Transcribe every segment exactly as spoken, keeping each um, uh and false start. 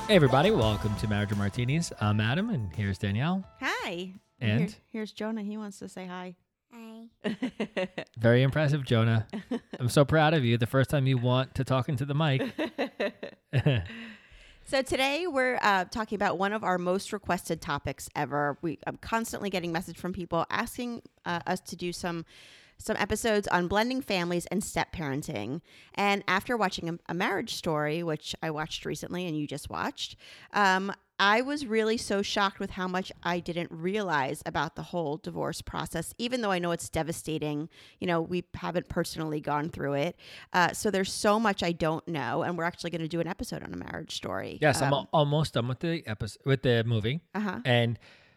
Hey everybody, welcome to Marriage and Martinis. I'm Adam, and here's Danielle. Hi. And? Here, here's Jonah. He wants to say hi. Hi. Very impressive, Jonah. I'm so proud of you. The first time you want to talk into the mic. So today we're uh, talking about one of our most requested topics ever. We I'm constantly getting message from people asking uh, us to do some some episodes on blending families and step parenting. And after watching a, a Marriage Story, which I watched recently and you just watched, um, I was really so shocked with how much I didn't realize about the whole divorce process, even though I know it's devastating. You know, we haven't personally gone through it. Uh, so there's so much I don't know. And we're actually going to do an episode on A Marriage Story. Yes, um, I'm al- almost done with the episode, with the movie. Uh-huh. And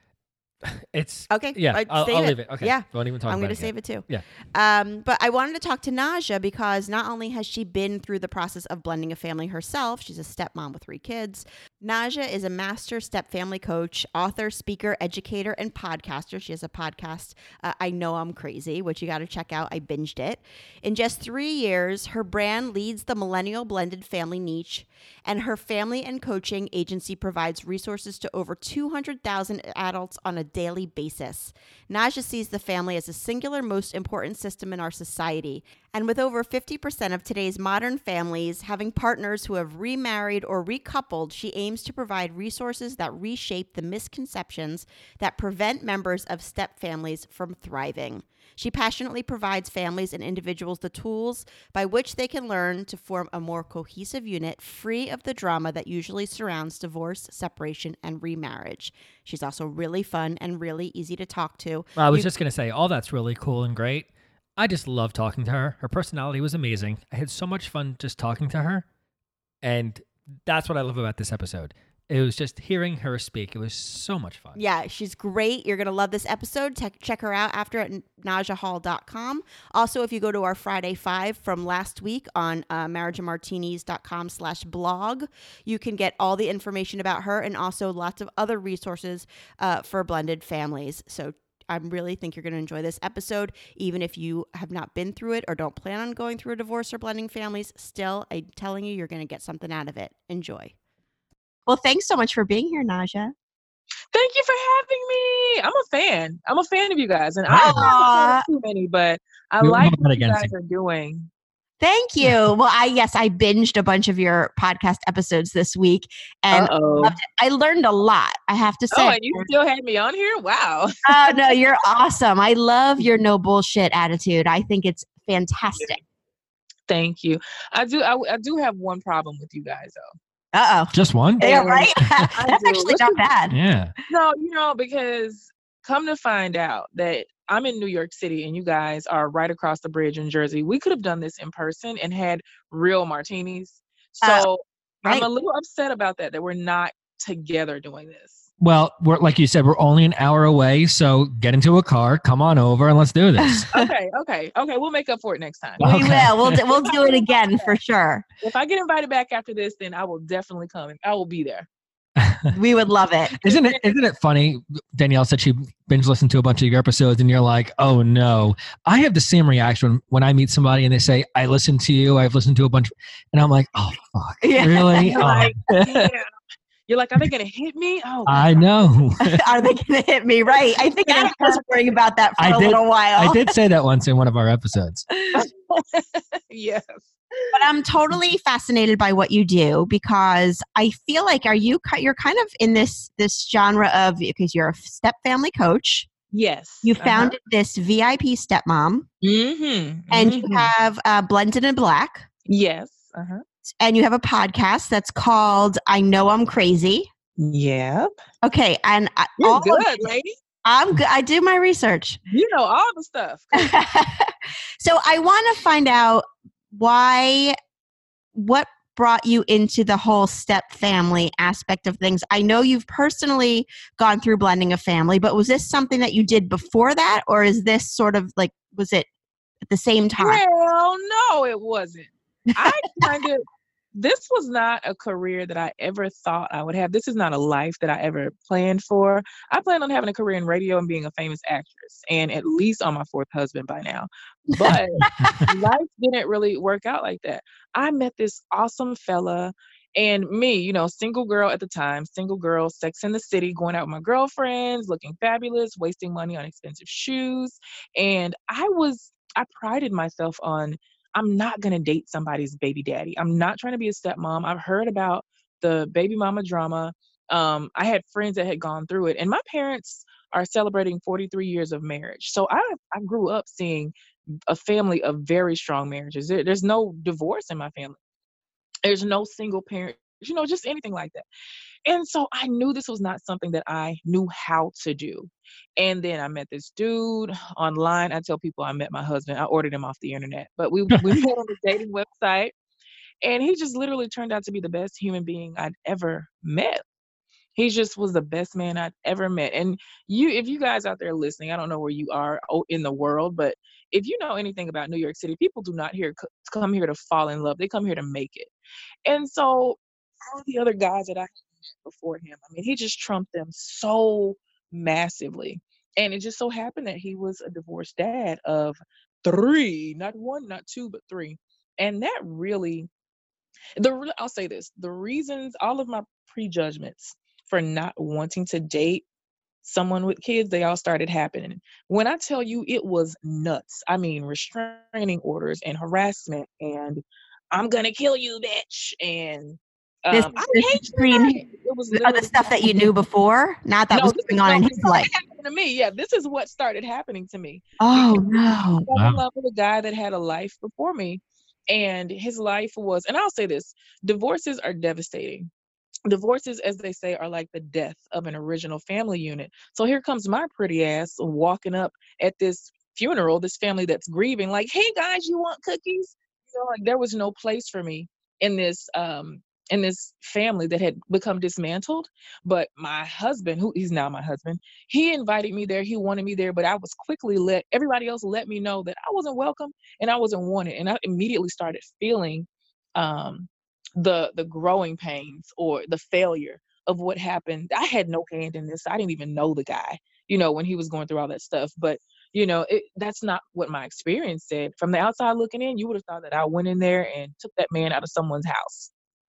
it's... Okay. Yeah, uh, I'll, save I'll it. leave it. Okay. Yeah. Won't even talk I'm about going it to save yet. it too. Yeah. Um, but I wanted to talk to Naja because not only has she been through the process of blending a family herself, she's a stepmom with three kids. Naja is a master step family coach, author, speaker, educator, and podcaster. She has a podcast, uh, I Know I'm Crazy, which you got to check out. I binged it. In just three years, her brand leads the millennial blended family niche, and her family and coaching agency provides resources to over two hundred thousand adults on a daily basis. Naja sees the family as a singular most important system in our society. And with over fifty percent of today's modern families having partners who have remarried or recoupled, she aims to provide resources that reshape the misconceptions that prevent members of step families from thriving. She passionately provides families and individuals the tools by which they can learn to form a more cohesive unit free of the drama that usually surrounds divorce, separation, and remarriage. She's also really fun and really easy to talk to. I was You- just going to say, all that's really cool and great. I just love talking to her. Her personality was amazing. I had so much fun just talking to her. And that's what I love about this episode. It was just hearing her speak. It was so much fun. Yeah, she's great. You're going to love this episode. Te- check her out after at naja hall dot com. Also, if you go to our Friday Five from last week on uh, marriage and martinis dot com slash blog, you can get all the information about her and also lots of other resources uh, for blended families. So I really think you're going to enjoy this episode, even if you have not been through it or don't plan on going through a divorce or blending families. Still, I'm telling you, you're going to get something out of it. Enjoy. Well, thanks so much for being here, Naja. Thank you for having me. I'm a fan. I'm a fan of you guys. And I Aw. don't too many, but I We like won't what bet you against guys you. are doing. Thank you. Well, I yes, I binged a bunch of your podcast episodes this week, and Uh-oh. loved it. I learned a lot. I have to say. Oh, and you still had me on here? Wow. Oh no, you're awesome. I love your no bullshit attitude. I think it's fantastic. Thank you. I do I, I do have one problem with you guys though. Uh oh. Just one? Yeah, And right. I That's do. actually Which not is- bad. Yeah. No, you know, because come to find out that I'm in New York City and you guys are right across the bridge in Jersey. We could have done this in person and had real martinis. So Uh, right. I'm a little upset about that, that we're not together doing this. Well, we're like you said, we're only an hour away. So get into a car, come on over, and let's do this. Okay, okay, okay. We'll make up for it next time. We Okay. will. We'll do, we'll do it again for sure. If I get invited back after this, then I will definitely come and I will be there. We would love it. Isn't it? Isn't it funny? Danielle said she binge listened to a bunch of your episodes, and you're like, "Oh no!" I have the same reaction when I meet somebody and they say, "I listened to you. I've listened to a bunch," and I'm like, "Oh fuck, Yeah. really?" You're Oh, like, yeah. You're like, are they gonna hit me? Oh, I know. Are they going to hit me? Right. I think I was worrying about that for I a did- little while. I did say that once in one of our episodes. yes. But I'm totally fascinated by what you do because I feel like are you ki- you're kind of in this this genre of because you're a step family coach. Yes. You founded this V I P stepmom, Mm-hmm. and you have uh, Blended in Black, Yes. Uh-huh. and you have a podcast that's called I Know I'm Crazy. Yep. Okay, and I, You're all of good, it- lady. I'm good. I do my research. You know all the stuff. So I want to find out why, what brought you into the whole step family aspect of things. I know you've personally gone through blending a family, but was this something that you did before that, or is this sort of like, was it at the same time? Well, no, it wasn't. I kind of, this was not a career that I ever thought I would have. This is not a life that I ever planned for. I planned on having a career in radio and being a famous actress and at least on my fourth husband by now. But life didn't really work out like that. I met this awesome fella And me, you know, single girl at the time, single girl, Sex in the City, going out with my girlfriends, looking fabulous, wasting money on expensive shoes. And I was, I prided myself on, I'm not going to date somebody's baby daddy. I'm not trying to be a stepmom. I've heard about the baby mama drama. Um, I had friends that had gone through it, and my parents are celebrating forty-three years of marriage. So I, I grew up seeing a family of very strong marriages. There, there's no divorce in my family. There's no single parent, you know, just anything like that. And so I knew this was not something that I knew how to do. And then I met this dude online. I tell people I met my husband. I ordered him off the internet, but we we met on a dating website, and he just literally turned out to be the best human being I'd ever met. He just was the best man I'd ever met. And you, if you guys out there listening, I don't know where you are o- in the world, but if you know anything about New York City, people do not here c- come here to fall in love. They come here to make it. And so all the other guys that I had met before him, I mean, he just trumped them so massively. And it just so happened that he was a divorced dad of three, not one, not two, but three. And that really, the re- I'll say this, the reasons, all of my prejudgments for not wanting to date someone with kids, they all started happening. When I tell you it was nuts, I mean restraining orders and harassment and I'm gonna kill you, bitch, and This um, I this is hate you. between Not. It was uh, the literally stuff that you knew before, not that no, was this is going on no, in this his started life. happening to me. Yeah, this is what started happening to me Oh because I no. fell Wow. in love with a guy that had a life before me, and his life was. And I'll say this: divorces are devastating. Divorces, as they say, are like the death of an original family unit. So here comes my pretty ass walking up at this funeral, this family that's grieving, like, hey guys, you want cookies? You know, like there was no place for me in this um in this family that had become dismantled. But my husband, who he's now my husband, he invited me there. He wanted me there, but I was quickly let everybody else let me know that I wasn't welcome and I wasn't wanted. And I immediately started feeling um the the growing pains or the failure of what happened. I had no hand in this. I didn't even know the guy, you know, when he was going through all that stuff. But, you know, it, that's not what my experience said. From the outside looking in, you would have thought that I went in there and took that man out of someone's house.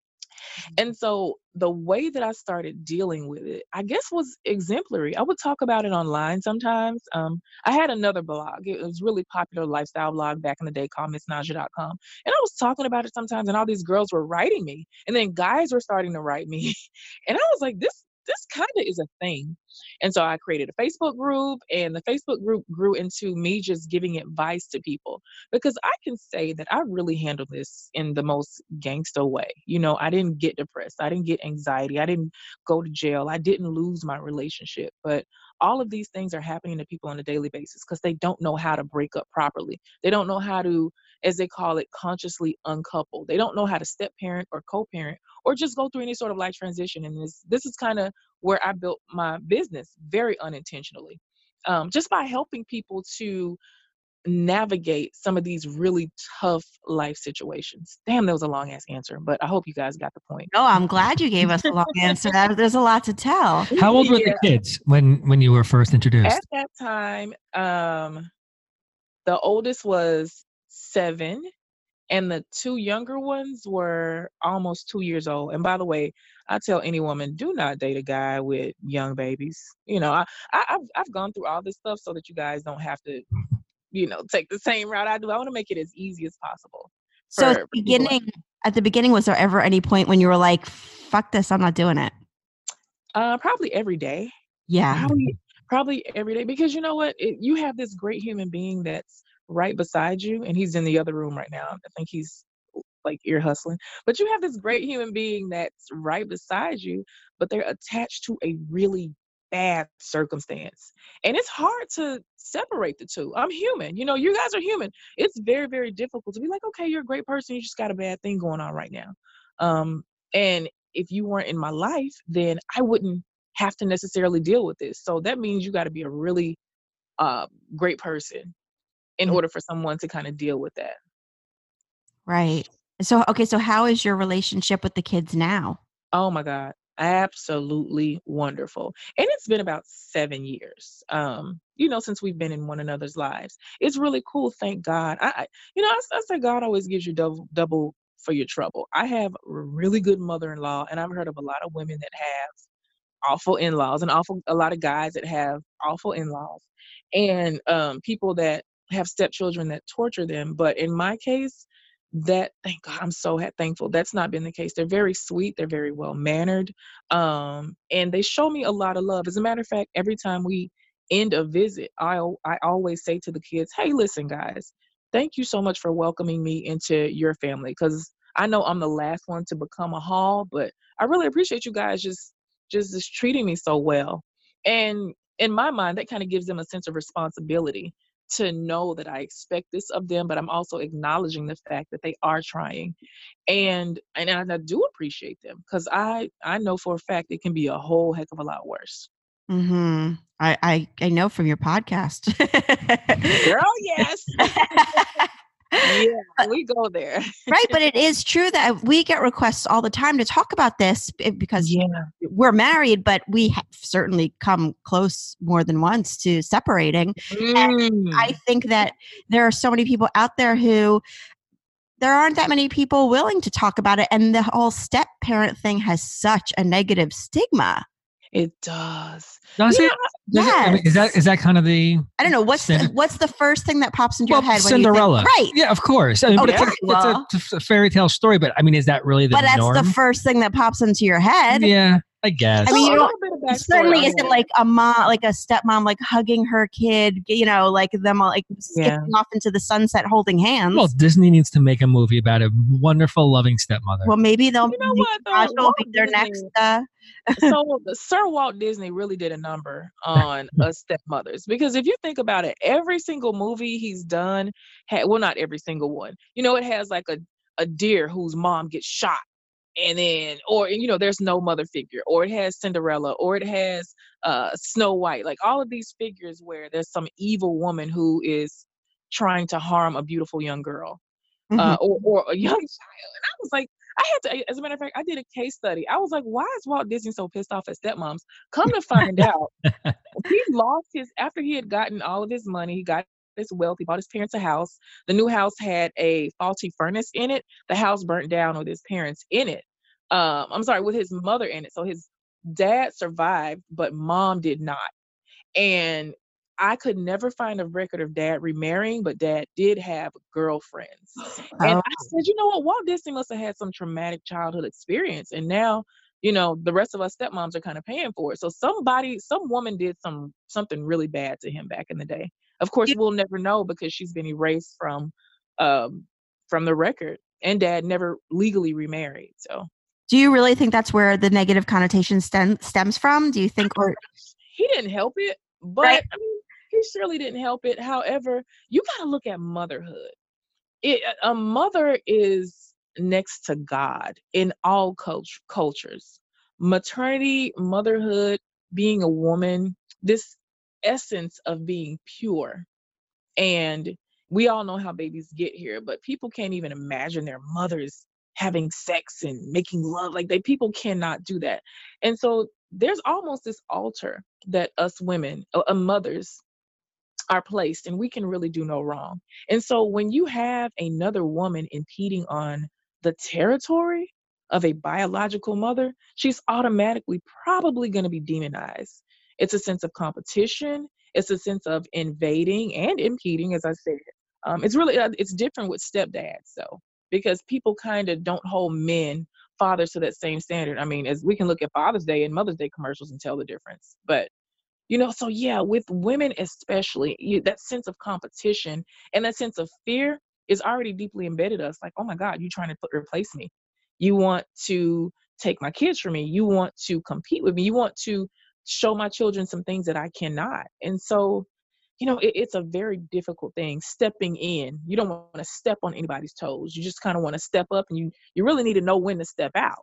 And so the way that I started dealing with it, I guess, was exemplary. I would talk about it online sometimes. Um, I had another blog. It was really popular lifestyle blog back in the day called miss naja dot com. And I was talking about it sometimes, and all these girls were writing me. And then guys were starting to write me. And I was like, this this kind of is a thing. And so I created a Facebook group, and the Facebook group grew into me just giving advice to people because I can say that I really handled this in the most gangster way. You know, I didn't get depressed. I didn't get anxiety. I didn't go to jail. I didn't lose my relationship. But all of these things are happening to people on a daily basis because they don't know how to break up properly. They don't know how to, as they call it, consciously uncouple. They don't know how to step parent or co-parent or just go through any sort of life transition. And this this is kind of where I built my business very unintentionally. Um, just by helping people to navigate some of these really tough life situations. Damn, that was a long ass answer, but I hope you guys got the point. No, I'm glad you gave us a long answer. That, there's a lot to tell. How old were Yeah. the kids when when you were first introduced? At that time, um, the oldest was seven, and the two younger ones were almost two years old. And by the way, I tell any woman, do not date a guy with young babies. You know, I, I I've I've gone through all this stuff so that you guys don't have to, you know, take the same route I do. I want to make it as easy as possible So at for, the for people like beginning, at the beginning, was there ever any point when you were like, "Fuck this, I'm not doing it"? uh probably every day. Yeah, Probably probably every day because you know what? It, you have this great human being that's right beside you, and he's in the other room right now. I think he's like ear hustling. But you have this great human being that's right beside you, but they're attached to a really bad circumstance. And it's hard to separate the two. I'm human. You know, you guys are human. It's very, very difficult to be like, okay, you're a great person. You just got a bad thing going on right now. Um, and if you weren't in my life, then I wouldn't have to necessarily deal with this. So that means you got to be a really uh, great person in Mm, order for someone to kind of deal with that. right. So, okay, so how is your relationship with the kids now? Oh my God. Absolutely wonderful. And it's been about seven years, um, you know, since we've been in one another's lives. It's really cool. Thank God. I, I you know, I, I say God always gives you double, double for your trouble. I have a really good mother-in-law, and I've heard of a lot of women that have awful in-laws and awful a lot of guys that have awful in-laws and um, people that have stepchildren that torture them. But in my case, that thank God, I'm so ha- thankful that's not been the case. They're very sweet, they're very well mannered, um, and they show me a lot of love. As a matter of fact, every time we end a visit, I I always say to the kids, "Hey, listen, guys, thank you so much for welcoming me into your family, because I know I'm the last one to become a Hall, but I really appreciate you guys just just just treating me so well." And in my mind, that kind of gives them a sense of responsibility to know that I expect this of them, but I'm also acknowledging the fact that they are trying. And and I do appreciate them, because I, I know for a fact it can be a whole heck of a lot worse. Mm-hmm. I, I, I know from your podcast. Girl, yes. Yeah, we go there. Right, but it is true that we get requests all the time to talk about this because Yeah. we're married, but we have certainly come close more than once to separating. Mm. And I think that there are so many people out there who there aren't that many people willing to talk about it, and the whole step parent thing has such a negative stigma. It does. Does Yeah. it? Does it? I mean, is that is that kind of the? I don't know what's the, Cinder- what's the first thing that pops into well, your head when Cinderella, you think, right? Yeah, of course. I mean, but Okay, it's, a, well- it's, a, it's a fairy tale story. But I mean, is that really the But that's norm? the first thing that pops into your head. Yeah, I guess. I mean, So you a don't- little bit of It backstory certainly on isn't that. like a mom, like a stepmom, like hugging her kid, you know, like them all like skipping Yeah. off into the sunset holding hands. Well, Disney needs to make a movie about a wonderful, loving stepmother. Well, maybe they'll You know maybe what, though? Raj will Walt be their Disney- next. Uh, So the Sir Walt Disney really did a number on us stepmothers, because if you think about it, every single movie he's done had, well, not every single one, you know, it has like a, a deer whose mom gets shot, and then, or, you know, there's no mother figure, or it has Cinderella, or it has uh, Snow White, like all of these figures where there's some evil woman who is trying to harm a beautiful young girl. Uh, or, or a young child. And I was like, I had to, as a matter of fact, I did a case study. I was like, why is Walt Disney so pissed off at stepmoms? Come to find out, he lost his, after he had gotten all of his money, he got his wealth, he bought his parents a house. The new house had a faulty furnace in it. The house burnt down with his parents in it. Um, I'm sorry, with his mother in it. So his dad survived, but mom did not. And I could never find a record of dad remarrying, but dad did have girlfriends. And Oh. I said, you know what? Walt Disney must have had some traumatic childhood experience. And now, you know, the rest of us stepmoms are kind of paying for it. So somebody, some woman did some something really bad to him back in the day. Of course, Yeah. we'll never know because she's been erased from um, from the record. And dad never legally remarried. So Do you really think that's where the negative connotation stem, stems from? Do you think, or he didn't help it, but Right. I mean, he surely didn't help it. However, you got to look at motherhood. It, a mother is next to God in all cult- cultures. Maternity, motherhood, being a woman, this essence of being pure. And we all know how babies get here, but people can't even imagine their mothers having sex and making love. Like they, people cannot do that. And so there's almost this altar that us women, uh, uh, mothers, are placed, and we can really do no wrong. And so when you have another woman impeding on the territory of a biological mother, she's automatically probably going to be demonized. It's a sense of competition. It's a sense of invading and impeding, as I said. Um, it's really, uh, it's different with stepdads, though, because people kind of don't hold men, fathers, to that same standard. I mean, as we can look at Father's Day and Mother's Day commercials and tell the difference. But you know, so yeah, with women especially, you, that sense of competition and that sense of fear is already deeply embedded us. Like, oh my God, you're trying to put, replace me. You want to take my kids from me. You want to compete with me. You want to show my children some things that I cannot. And so, you know, it, it's a very difficult thing, stepping in. You don't want to step on anybody's toes. You just kind of want to step up, and you, you really need to know when to step out.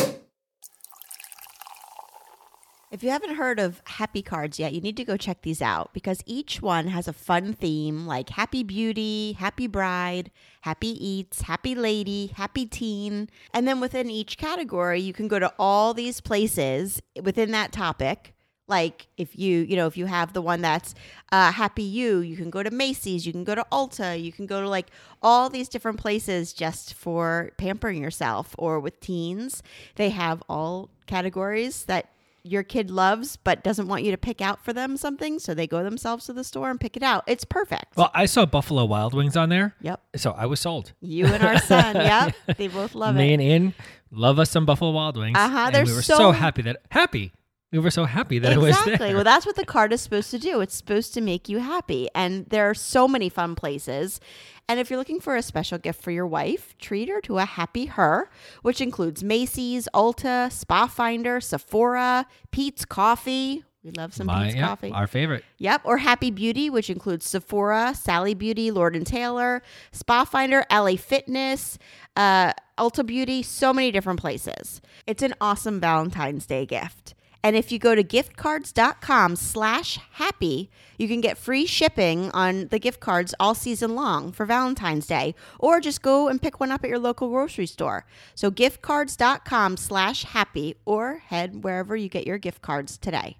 if you haven't heard of Happy Cards yet, you need to go check these out because each one has a fun theme like Happy Beauty, Happy Bride, Happy Eats, Happy Lady, Happy Teen. And then within each category, you can go to all these places within that topic, Like if you, you know, if you have the one that's uh, Happy You, you can go to Macy's, you can go to Ulta, you can go to like all these different places just for pampering yourself. Or with teens, they have all categories that your kid loves but doesn't want you to pick out for them something. So they go themselves to the store and pick it out. It's perfect. Well, I saw Buffalo Wild Wings on there. Yep. So I was sold. You and our son. Yep. They both love Me it. and Ian love us some Buffalo Wild Wings. Uh-huh, and they're we were so- so happy that happy. We were so happy that Exactly. it was there. Well, that's what the card is supposed to do. It's supposed to make you happy. And there are so many fun places. And if you're looking for a special gift for your wife, treat her to a Happy Her, which includes Macy's, Ulta, Spa Finder, Sephora, Pete's Coffee. We love some My, Pete's yeah, Coffee. our favorite. Yep. Or Happy Beauty, which includes Sephora, Sally Beauty, Lord and Taylor, Spa Finder, L A Fitness, uh, Ulta Beauty, so many different places. It's an awesome Valentine's Day gift. And if you go to giftcards.com slash happy, you can get free shipping on the gift cards all season long for Valentine's Day, or just go and pick one up at your local grocery store. So giftcards.com slash happy, or head wherever you get your gift cards today.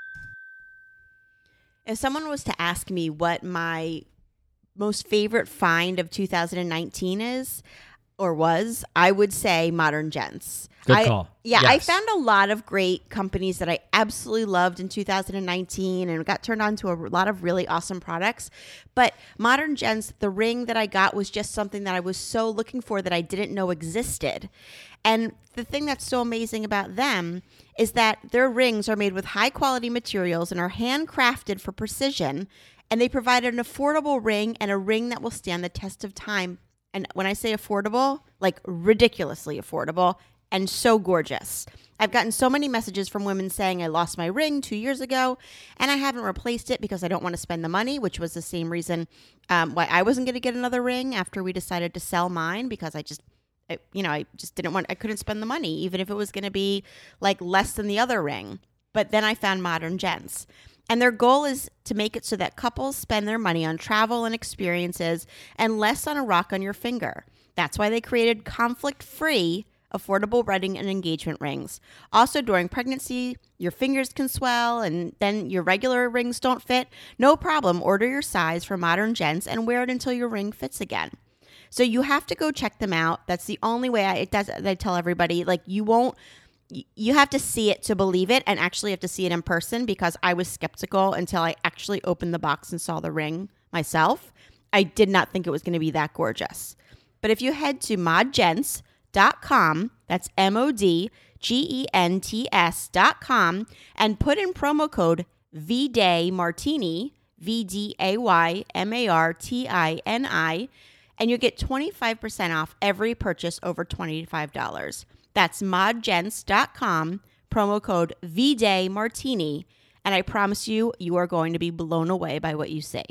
If someone was to ask me what my most favorite find of two thousand nineteen is or was, I would say Modern Gents. Good I, call. Yeah, I Yes. found a lot of great companies that I absolutely loved in two thousand nineteen and got turned on to a lot of really awesome products. But Modern Gents, the ring that I got was just something that I was so looking for that I didn't know existed. And the thing that's so amazing about them is that their rings are made with high quality materials and are handcrafted for precision. And they provide an affordable ring and a ring that will stand the test of time. And when I say affordable, like ridiculously affordable and so gorgeous. I've gotten so many messages from women saying I lost my ring two years ago and I haven't replaced it because I don't want to spend the money, which was the same reason um, why I wasn't going to get another ring after we decided to sell mine, because I just, I, you know, I just didn't want, I couldn't spend the money, even if it was going to be like less than the other ring. But then I found Modern Gents. And their goal is to make it so that couples spend their money on travel and experiences and less on a rock on your finger. That's why they created conflict-free, affordable wedding and engagement rings. Also, during pregnancy, your fingers can swell and then your regular rings don't fit. No problem. Order your size for Modern Gents and wear it until your ring fits again. So you have to go check them out. That's the only way I, it does, I tell everybody. Like, you won't, you have to see it to believe it, and actually have to see it in person, because I was skeptical until I actually opened the box and saw the ring myself. I did not think it was going to be that gorgeous. But if you head to mod gents dot com, that's M O D G E N T S dot com, and put in promo code V Day Martini, V D A Y M A R T I N I, and you get twenty-five percent off every purchase over twenty-five dollars. That's mod gents dot com, promo code V Day Martini, and I promise you, you are going to be blown away by what you see.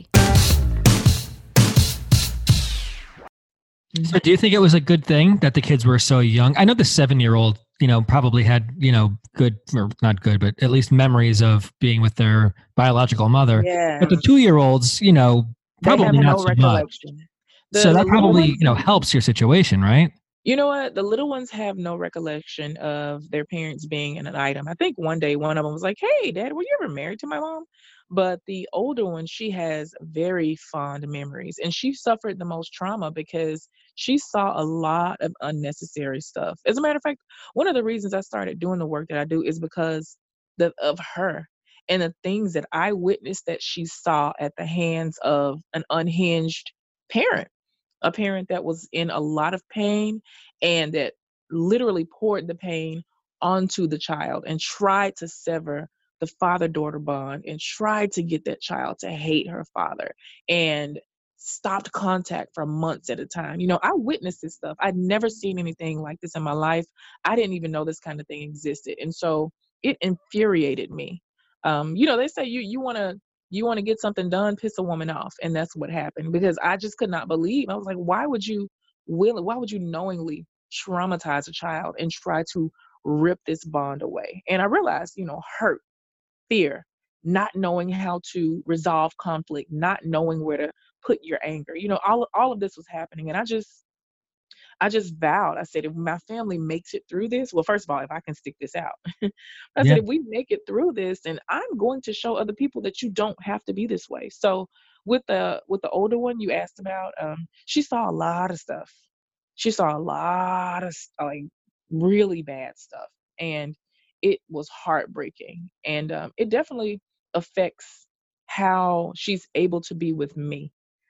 So do you think it was a good thing that the kids were so young? I know the seven-year-old, you know, probably had, you know, good, or not good, but at least memories of being with their biological mother. Yeah. But the two-year-olds, you know, They have probably not no so much. recollection. The- So the that little probably, ones- you know, helps your situation, right? You know what? The little ones have no recollection of their parents being in an item. I think one day one of them was like, "Hey, Dad, were you ever married to my mom?" But the older one, she has very fond memories, and she suffered the most trauma because she saw a lot of unnecessary stuff. As a matter of fact, one of the reasons I started doing the work that I do is because the, of her and the things that I witnessed that she saw at the hands of an unhinged parent. A parent that was in a lot of pain and that literally poured the pain onto the child and tried to sever the father-daughter bond and tried to get that child to hate her father and stopped contact for months at a time. You know, I witnessed this stuff. I'd never seen anything like this in my life. I didn't even know this kind of thing existed. And so it infuriated me. Um, you know, they say you you want to you want to get something done, piss a woman off. And that's what happened, because I just could not believe. I was like, why would you will why would you knowingly traumatize a child and try to rip this bond away? And I realized, you know, hurt, fear, not knowing how to resolve conflict, not knowing where to put your anger. You know, all all of this was happening. And I just I just vowed. I said, if my family makes it through this, well, first of all, if I can stick this out, I said, Yeah. if we make it through this, then I'm going to show other people that you don't have to be this way. So with the with the older one you asked about, um, she saw a lot of stuff. She saw a lot of s- like really bad stuff, and it was heartbreaking. And um, it definitely affects how she's able to be with me.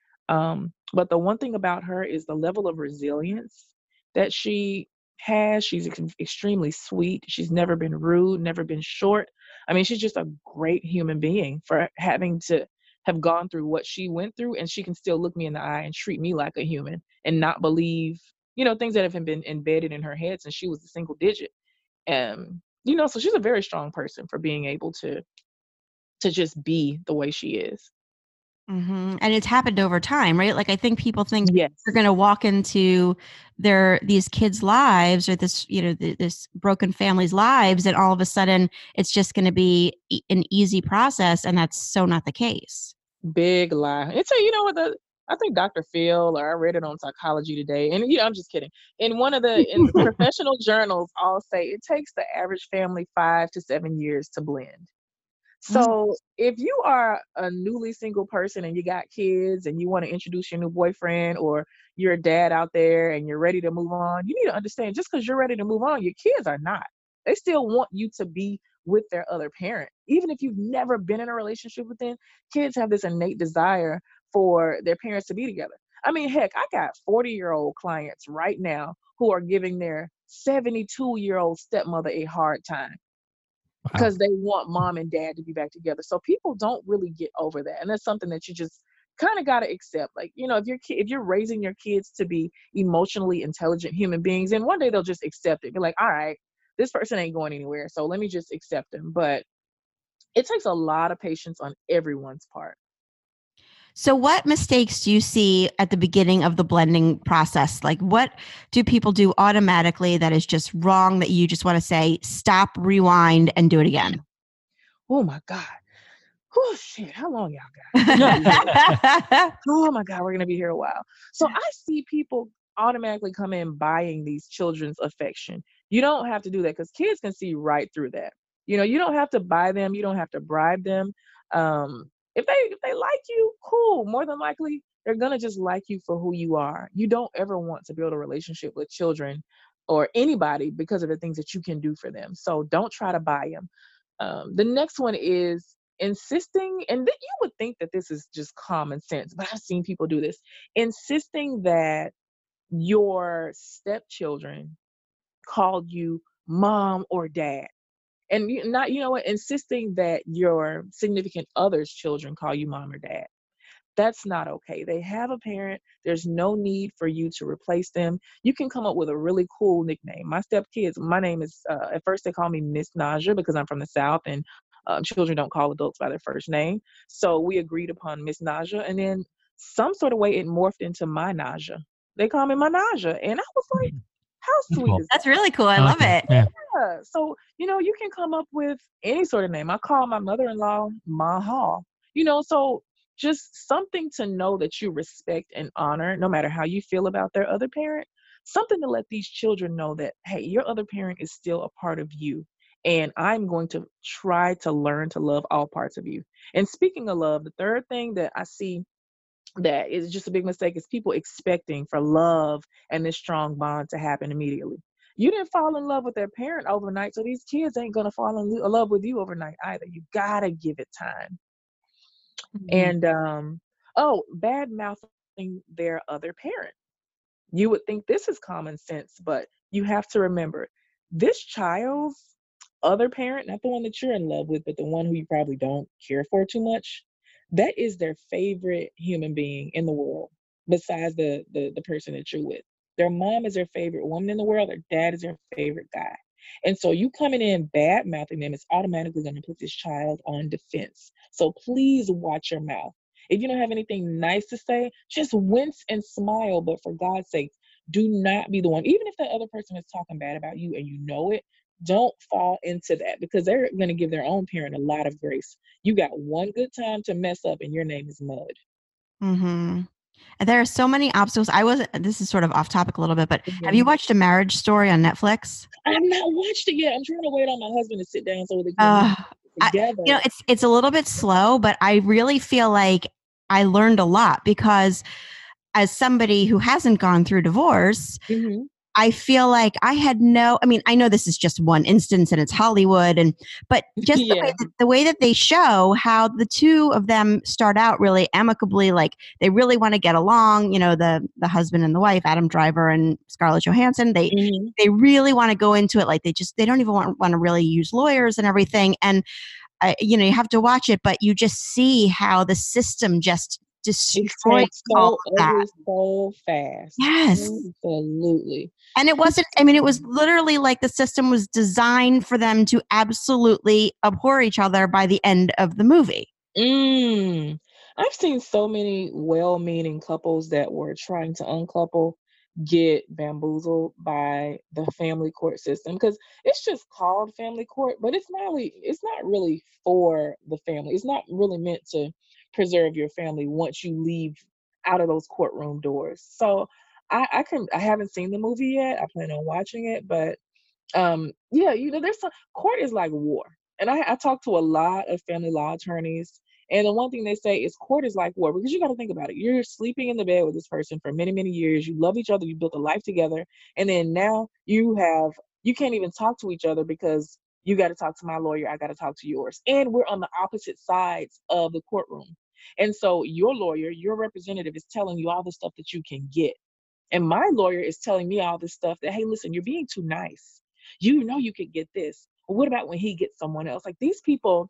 Um, but the one thing about her is the level of resilience that she has. She's ex- extremely sweet. She's never been rude, never been short. I mean, she's just a great human being for having to have gone through what she went through, and she can still look me in the eye and treat me like a human and not believe, you know, things that have been embedded in her head since she was a single digit. Um, you know, so she's a very strong person for being able to to just be the way she is. Hmm. And it's happened over time, right? Like I think people think they're Yes. going to walk into their these kids' lives or this, you know, th- this broken family's lives, and all of a sudden it's just going to be e- an easy process, and that's so not the case. Big lie. It's a, you know what, the I think doctor Phil, or I read it on Psychology Today, and you know, I'm just kidding. In one of the in the professional journals, all say it takes the average family five to seven years to blend. Mm. So if you are a newly single person and you got kids and you want to introduce your new boyfriend, or you're a dad out there and you're ready to move on, you need to understand just because you're ready to move on, your kids are not. They still want you to be with their other parent. Even if you've never been in a relationship with them, kids have this innate desire for their parents to be together. I mean, heck, I got forty year old clients right now who are giving their seventy-two year old stepmother a hard time Wow. because they want mom and dad to be back together. So people don't really get over that, and that's something that you just kind of got to accept. Like, you know, if you're ki- if you're raising your kids to be emotionally intelligent human beings, and one day they'll just accept it. Be like, all right, this person ain't going anywhere, so let me just accept them. But it takes a lot of patience on everyone's part. So, what mistakes do you see at the beginning of the blending process? Like, what do people do automatically that is just wrong that you just want to say, stop, rewind, and do it again? Oh my god. Oh shit, how long y'all got? We're gonna be here. Oh my God, we're gonna be here a while. So I see people automatically come in buying these children's affection. You don't have to do that because kids can see right through that. You know, you don't have to buy them, you don't have to bribe them. Um, if they if they like you, cool. More than likely, they're gonna just like you for who you are. You don't ever want to build a relationship with children or anybody because of the things that you can do for them. So don't try to buy them. Um, the next one is insisting, and then you would think that this is just common sense, but I've seen people do this, insisting that your stepchildren called you mom or dad. And you not, you know what, insisting that your significant other's children call you mom or dad. That's not okay. They have a parent. There's no need for you to replace them. You can come up with a really cool nickname. My stepkids, my name is, uh, at first they call me Miss Naja because I'm from the South, and um, children don't call adults by their first name. So we agreed upon Miss Naja. And then some sort of way it morphed into my Naja. They call me my Naja. And I was like, how That's sweet cool. is That's really cool. I I like love that. it. Yeah. that? So, you know, you can come up with any sort of name. I call my mother in law Ma Hall. You know, so just something to know that you respect and honor, no matter how you feel about their other parent. Something to let these children know that, hey, your other parent is still a part of you. And I'm going to try to learn to love all parts of you. And speaking of love, the third thing that I see that is just a big mistake is people expecting for love and this strong bond to happen immediately. You didn't fall in love with their parent overnight, so these kids ain't gonna fall in lo- love with you overnight either. You gotta give it time. Mhm. And um, oh, bad mouthing their other parent. You would think this is common sense, but you have to remember this child's other parent, not the one that you're in love with, but the one who you probably don't care for too much, that is their favorite human being in the world, besides the the, the person that you're with. Their mom is their favorite woman in the world, their dad is their favorite guy. And so you coming in bad mouthing them is automatically going to put this child on defense. So please watch your mouth. If you don't have anything nice to say, just wince and smile. But for God's sake, do not be the one. Even if the other person is talking bad about you and you know it, don't fall into that because they're going to give their own parent a lot of grace. You got one good time to mess up and your name is mud. Mhm. There are so many obstacles. I wasn't, this is sort of off topic a little bit, but have you Mhm. watched A Marriage Story on Netflix? I have not watched it yet. I'm trying to wait on my husband to sit down so they can at least Uh, watch it I, you know, together. it's it's a little bit slow, but I really feel like I learned a lot because as somebody who hasn't gone through divorce, Hmm. I feel like I had no, I mean, I know this is just one instance and it's Hollywood and, but just the way Yeah. that, the way that they show how the two of them start out really amicably, like they really want to get along, you know, the, the husband and the wife, Adam Driver and Scarlett Johansson, they, Hmm. they really want to go into it. Like they just, they don't even want, want to really use lawyers and everything. And, uh, you know, you have to watch it, but you just see how the system just It's destroys turned all so of that. ugly so fast. Yes. Absolutely. And it wasn't, I mean, it was literally like the system was designed for them to absolutely abhor each other by the end of the movie. Mm. I've seen so many well-meaning couples that were trying to uncouple get bamboozled by the family court system because it's just called family court, but it's not really it's not really for the family. It's not really meant to preserve your family once you leave out of those courtroom doors. So I, I can I haven't seen the movie yet. I plan on watching it, but um, yeah, you know, there's some court is like war. And I, I talk to a lot of family law attorneys, and the one thing they say is court is like war because you got to think about it. You're sleeping in the bed with this person for many, many years. You love each other. You built a life together, and then now you have you can't even talk to each other because you got to talk to my lawyer. I got to talk to yours, and we're on the opposite sides of the courtroom. And so your lawyer, your representative, is telling you all the stuff that you can get. And my lawyer is telling me all this stuff that, hey, listen, you're being too nice. You know you could get this. But what about when he gets someone else? Like these people,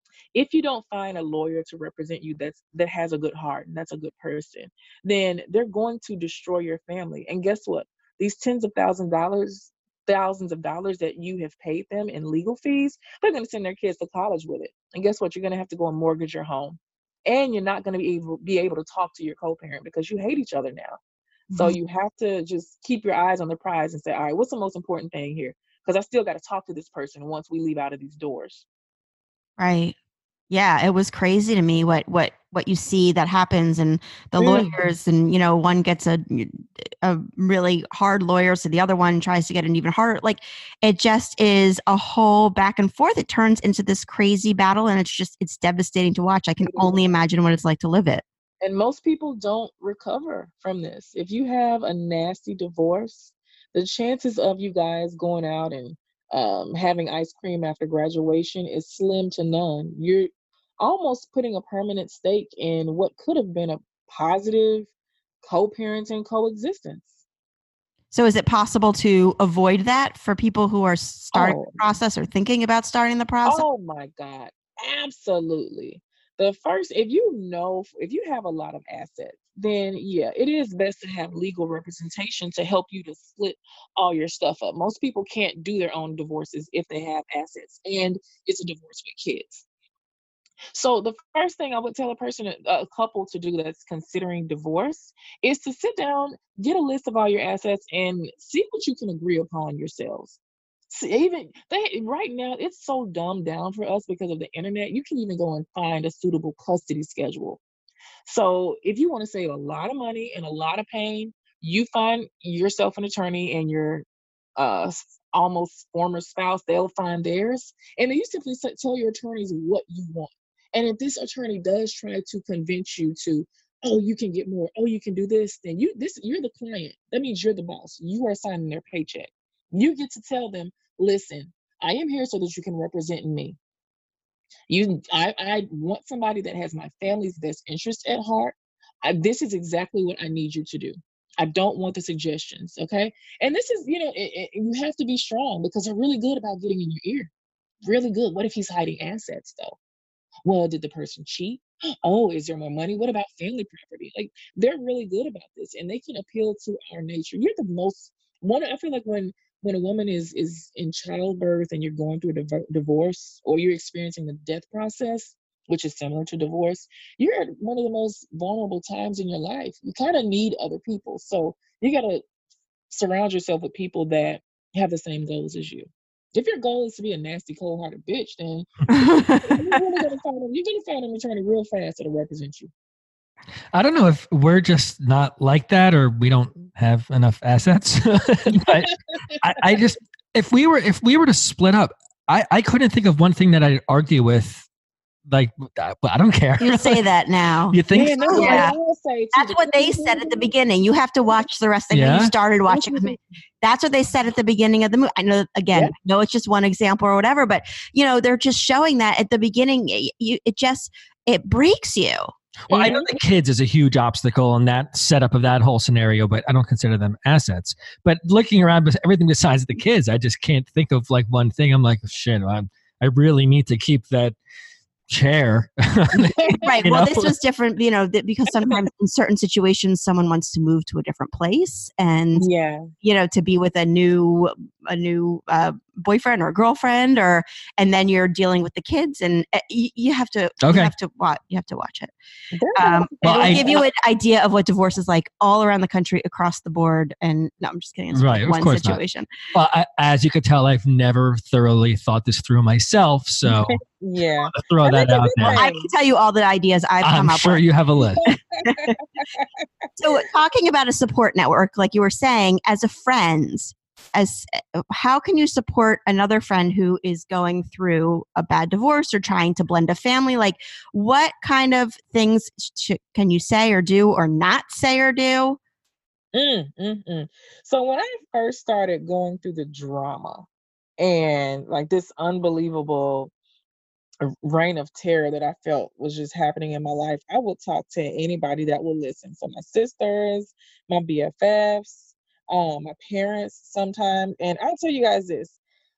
if you don't find a lawyer to represent you that's that has a good heart and that's a good person, then they're going to destroy your family. And guess what? These tens of thousands of dollars, thousands of dollars that you have paid them in legal fees, they're going to send their kids to college with it. And guess what? You're going to have to go and mortgage your home. And you're not going to be able, be able to talk to your co-parent because you hate each other now. So Mhm. you have to just keep your eyes on the prize and say, all right, what's the most important thing here? Because I still got to talk to this person once we leave out of these doors. Right. Yeah, it was crazy to me what what what you see that happens and the Mm. lawyers and you know one gets a a really hard lawyer so the other one tries to get an even harder like it just is a whole back and forth. It turns into this crazy battle and it's just it's devastating to watch. I can It only is. imagine what it's like to live it. And most people don't recover from this. If you have a nasty divorce, the chances of you guys going out and um, having ice cream after graduation is slim to none. You're almost putting a permanent stake in what could have been a positive co-parenting coexistence. So is it possible to avoid that for people who are starting Oh, the process or thinking about starting the process? oh my God. Absolutely. The first, if you know, if you have a lot of assets, then yeah, it is best to have legal representation to help you to split all your stuff up. Most people can't do their own divorces if they have assets and it's a divorce with kids. So the first thing I would tell a person, a couple to do that's considering divorce is to sit down, get a list of all your assets and see what you can agree upon yourselves. See, even they right now, it's so dumbed down for us because of the internet. You can even go and find a suitable custody schedule. So if you want to save a lot of money and a lot of pain, you find yourself an attorney and your uh s- almost former spouse, they'll find theirs. And then you simply s- tell your attorneys what you want. And if this attorney does try to convince you to, oh, you can get more, oh, you can do this, then you this you're the client. That means you're the boss. You are signing their paycheck. You get to tell them, listen, I am here so that you can represent me. You, I, I want somebody that has my family's best interest at heart. I, this is exactly what I need you to do. I don't want the suggestions, okay? And this is, you know, it, it, you have to be strong because they're really good about getting in your ear. Really good. What if he's hiding assets though? Well, did the person cheat? Oh, is there more money? What about family property? Like they're really good about this, and they can appeal to our nature. You're the most one. I feel like when when a woman is is in childbirth and you're going through a div- divorce or you're experiencing the death process, which is similar to divorce, you're at one of the most vulnerable times in your life. You kind of need other people, so you got to surround yourself with people that have the same goals as you. If your goal is to be a nasty, cold-hearted bitch, then you're really gonna find them. You're gonna find an attorney real fast that'll represent you. I don't know if we're just not like that or we don't have enough assets. But I, I just if we were if we were to split up, I, I couldn't think of one thing that I'd argue with. Like, I, I don't care. You say that now. You think Yeah, so? no, Yeah. I will say too, That's the what they cooking said at the thing- beginning. You have to watch the rest of it. Yeah? You started watching with me. That's what they said at the beginning of the movie. I know, again, Yep. I know it's just one example or whatever, but you know, they're just showing that at the beginning. You, it just it breaks you. Well, I know the kids is a huge obstacle in that setup of that whole scenario, but I don't consider them assets. But looking around, bes- everything besides the kids, I just can't think of like one thing. I'm like, shit, I'm, I really need to keep that chair. Right. You Well, know? this was different, you know, th- because sometimes in certain situations, someone wants to move to a different place and, Yeah. you know, to be with a new, a new uh, boyfriend or girlfriend, or, and then you're dealing with the kids, and uh, you, you have to, Okay. you have to watch, you have to watch it. There's Um, Well, it'll I- give you an idea of what divorce is like all around the country, across the board. And no, I'm just kidding. It's Right, like of one course not. situation. Well, I, as you could tell, I've never thoroughly thought this through myself. So yeah. I'll throw And that that's a out good there. thing. I can tell you all the ideas I've I'm come up sure with. you have a list. So talking about a support network, like you were saying, as a friend, as how can you support another friend who is going through a bad divorce or trying to blend a family? Like, what kind of things sh- can you say or do or not say or do? Mm, mm, mm. So when I first started going through the drama and like this unbelievable r- reign of terror that I felt was just happening in my life, I would talk to anybody that would listen. So my sisters, my B F Fs, um, my parents sometimes. And I'll tell you guys this.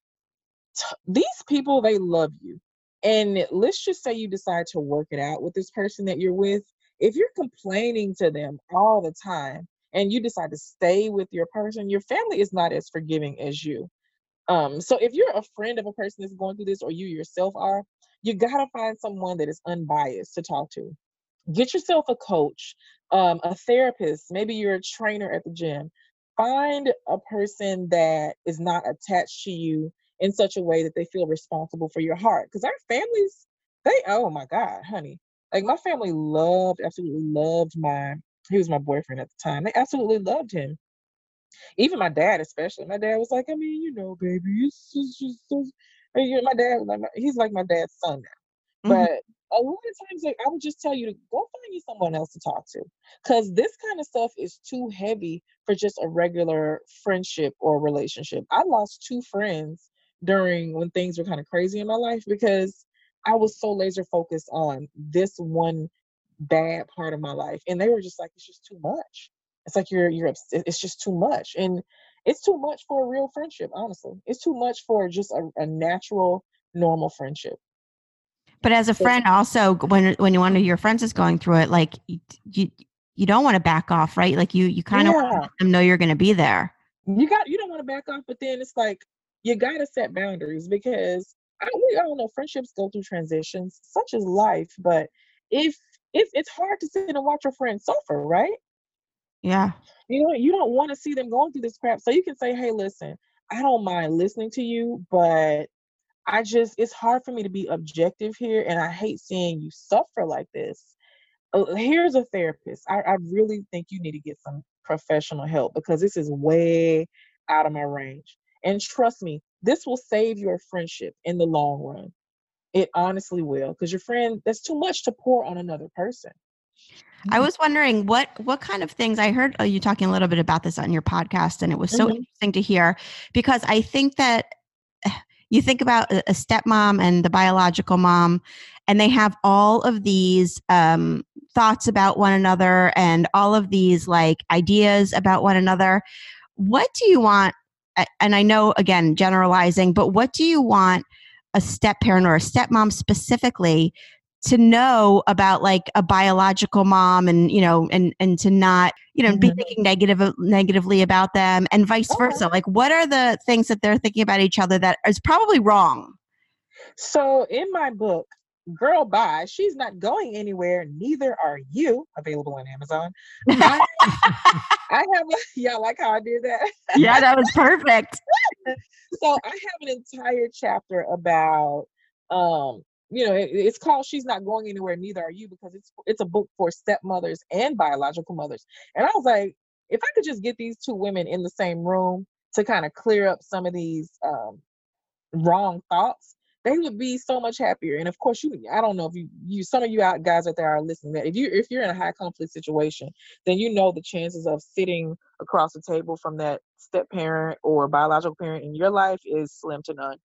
T- these people, they love you. And let's just say you decide to work it out with this person that you're with. If you're complaining to them all the time and you decide to stay with your person, your family is not as forgiving as you. Um, so if you're a friend of a person that's going through this or you yourself are, you gotta find someone that is unbiased to talk to. Get yourself a coach, um, a therapist, maybe you're a trainer at the gym. Find a person that is not attached to you in such a way that they feel responsible for your heart. Because our families, they, oh my God, honey. Like my family loved, absolutely loved my, he was my boyfriend at the time. They absolutely loved him. Even my dad, especially. My dad was like, I mean, you know, baby, it's just, just so, and, you know, my dad, was like my- he's like my dad's son now. Mhm. But a lot of times, like, I would just tell you to go find you someone else to talk to, because this kind of stuff is too heavy for just a regular friendship or relationship. I lost two friends during when things were kind of crazy in my life because I was so laser focused on this one bad part of my life, and they were just like, it's just too much. It's like you're you're ups- it's just too much, and it's too much for a real friendship. Honestly, it's too much for just a, a natural, normal friendship. But as a friend, also when when one of your friends is going through it, like you you, you don't want to back off, right? Like you you kind of want to Yeah. let them know you're going to be there. You got you don't want to back off, but then it's like you got to set boundaries because I, we I don't know, friendships go through transitions, such as life. But if if it's hard to sit and watch your friends suffer, right? Yeah. You know, you don't want to see them going through this crap. So you can say, hey, listen, I don't mind listening to you, but I just, it's hard for me to be objective here. And I hate seeing you suffer like this. Uh, Here's a therapist. I, I really think you need to get some professional help because this is way out of my range. And trust me, this will save your friendship in the long run. It honestly will, because your friend, that's too much to pour on another person. I was wondering what what kind of things I heard uh, you talking a little bit about this on your podcast, and it was so Mhm. interesting to hear because I think that eh, you think about a, a stepmom and the biological mom, and they have all of these um, thoughts about one another and all of these like ideas about one another. What do you want? a- And I know again generalizing, but what do you want a step parent or a stepmom specifically to know about like a biological mom, and you know and and to not you know be Mhm. thinking negative negatively about them and vice Okay. versa? Like what are the things that they're thinking about each other that is probably wrong? So in my book, Girl Bye, She's Not Going Anywhere, Neither Are You, available on Amazon. I, I have a, yeah, like how I did that. Yeah, that was perfect. So I have an entire chapter about um you know, it, it's called She's Not Going Anywhere, Neither Are You, because it's it's a book for stepmothers and biological mothers. And I was like, if I could just get these two women in the same room to kind of clear up some of these um, wrong thoughts, they would be so much happier. And of course, you, I don't know if you, you, some of you out guys out there are listening, that if you, if you're in a high conflict situation, then you know the chances of sitting across the table from that step parent or biological parent in your life is slim to none.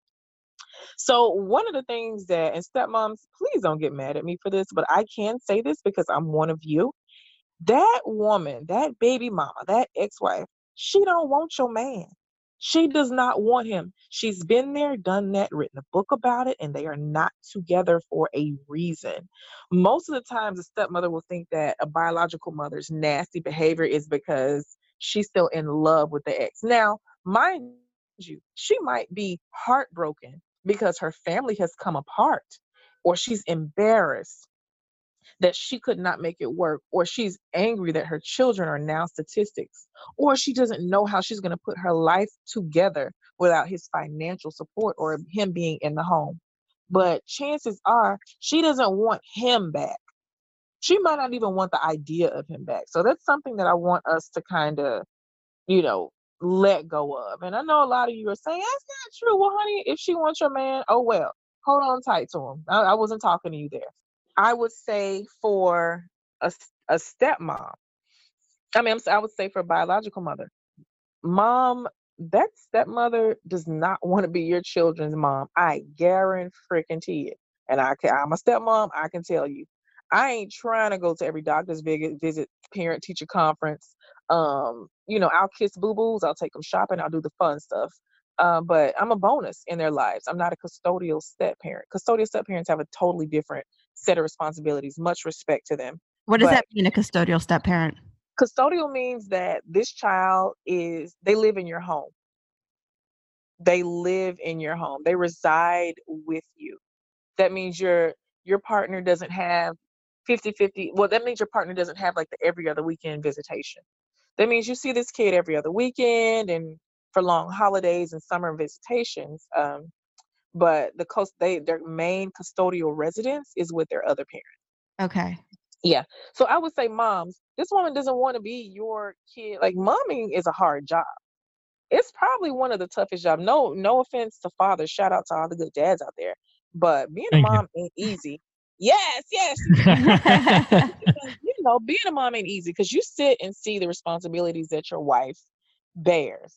So one of the things that, and stepmoms, please don't get mad at me for this, but I can say this because I'm one of you. That woman, that baby mama, that ex-wife, she don't want your man. She does not want him. She's been there, done that, written a book about it, and they are not together for a reason. Most of the times, a stepmother will think that a biological mother's nasty behavior is because she's still in love with the ex. Now, mind you, she might be heartbroken because her family has come apart, or she's embarrassed that she could not make it work, or she's angry that her children are now statistics, or she doesn't know how she's going to put her life together without his financial support or him being in the home. But chances are she doesn't want him back. She might not even want the idea of him back. So that's something that I want us to kind of, you know, let go of. And I know a lot of you are saying, that's not true. Well, honey, if she wants your man, oh, well, hold on tight to him. I, I wasn't talking to you there. I would say for a, a stepmom, I mean, I would say for a biological mother, mom, that stepmother does not want to be your children's mom. I guarantee it. And I can, I'm a stepmom, I can tell you. I ain't trying to go to every doctor's visit, visit parent teacher conference. Um, you know, I'll kiss boo-boos, I'll take them shopping, I'll do the fun stuff. Uh, but I'm a bonus in their lives. I'm not a custodial step parent. Custodial step parents have a totally different set of responsibilities. Much respect to them. What does But that mean, a custodial step parent? Custodial means that this child is, they live in your home. They live in your home. They reside with you. That means your your partner doesn't have fifty-fifty. Well, that means your partner doesn't have like the every other weekend visitation. That means you see this kid every other weekend and for long holidays and summer visitations. Um, but the coast, they their main custodial residence is with their other parent. Okay. Yeah. So I would say, moms, this woman doesn't want to be your kid. Like, momming is a hard job. It's probably one of the toughest jobs. No, no offense to fathers. Shout out to all the good dads out there. But being Thank a mom you. ain't easy. Yes, yes. You know, being a mom ain't easy because you sit and see the responsibilities that your wife bears.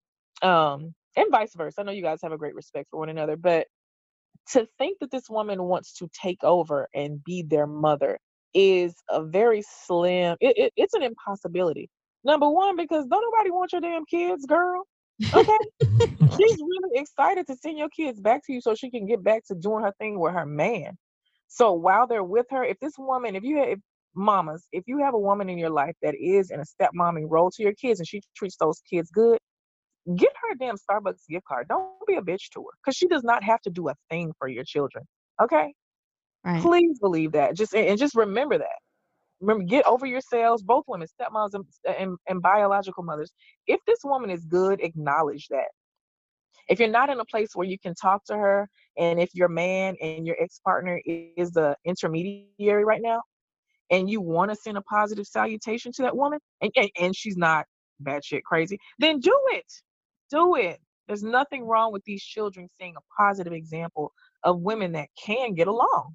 Um, and vice versa. I know you guys have a great respect for one another, but to think that this woman wants to take over and be their mother is a very slim, it, it, it's an impossibility. Number one, because don't nobody want your damn kids, girl. Okay. She's really excited to send your kids back to you so she can get back to doing her thing with her man. So while they're with her, if this woman, if you have, if, mamas, if you have a woman in your life that is in a stepmomming role to your kids and she treats those kids good, get her a damn Starbucks gift card. Don't be a bitch to her because she does not have to do a thing for your children. Okay? Right. Please believe that. Just and just remember that. Remember, get over yourselves, both women, stepmoms and, and, and biological mothers. If this woman is good, acknowledge that. If you're not in a place where you can talk to her, and if your man and your ex-partner is the intermediary right now, and you want to send a positive salutation to that woman, and, and, and she's not batshit crazy, then do it. Do it. There's nothing wrong with these children seeing a positive example of women that can get along.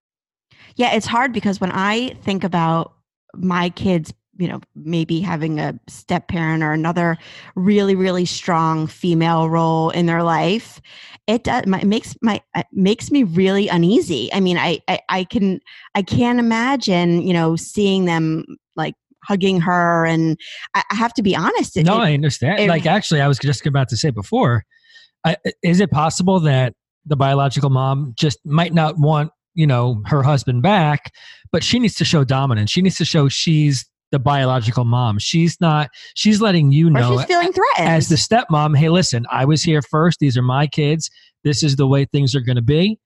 Yeah, it's hard because when I think about my kids, you know, maybe having a step parent or another really, really strong female role in their life, it does my, it makes my it makes me really uneasy. I mean, I, I I can I can't imagine, you know, seeing them like hugging her, and I, I have to be honest. It, no, it, I understand. it, like, actually, I was just about to say before, I, is it possible that the biological mom just might not want, you know, her husband back, but she needs to show dominance. She needs to show she's the biological mom. She's not, she's letting you know, or she's feeling threatened as the stepmom, hey, listen, I was here first. These are my kids. This is the way things are going to be.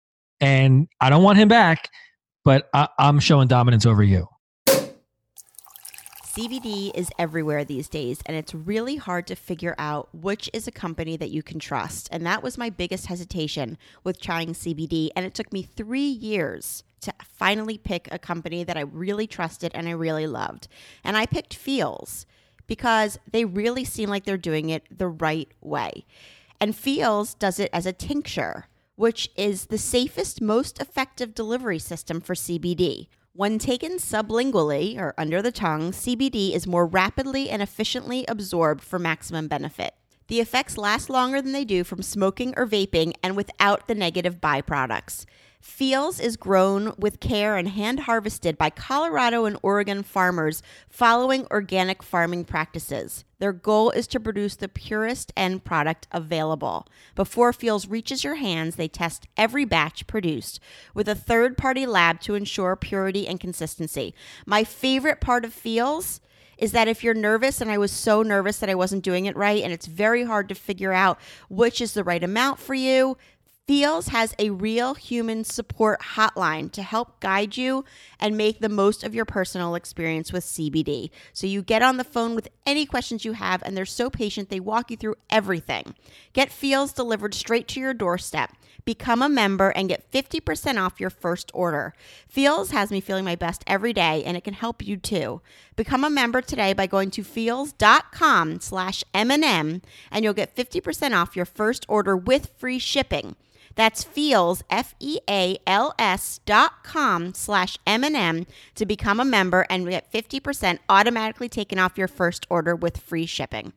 And I don't want him back, but I, I'm showing dominance over you. C B D is everywhere these days, and it's really hard to figure out which is a company that you can trust. And that was my biggest hesitation with trying C B D. And it took me three years to finally pick a company that I really trusted and I really loved. And I picked Feals because they really seem like they're doing it the right way. And Feals does it as a tincture, which is the safest, most effective delivery system for C B D. When taken sublingually, or under the tongue, C B D is more rapidly and efficiently absorbed for maximum benefit. The effects last longer than they do from smoking or vaping and without the negative byproducts. Feals is grown with care and hand-harvested by Colorado and Oregon farmers following organic farming practices. Their goal is to produce the purest end product available. Before Feals reaches your hands, they test every batch produced with a third-party lab to ensure purity and consistency. My favorite part of Feals is that if you're nervous, and I was so nervous that I wasn't doing it right, and it's very hard to figure out which is the right amount for you, Feals has a real human support hotline to help guide you and make the most of your personal experience with C B D. So you get on the phone with any questions you have, and they're so patient, they walk you through everything. Get Feals delivered straight to your doorstep. Become a member and get fifty percent off your first order. Feals has me feeling my best every day, and it can help you too. Become a member today by going to feals.com slash M&M, and you'll get fifty percent off your first order with free shipping. That's Feals, F E A L S dot com slash M and M to become a member and get fifty percent automatically taken off your first order with free shipping.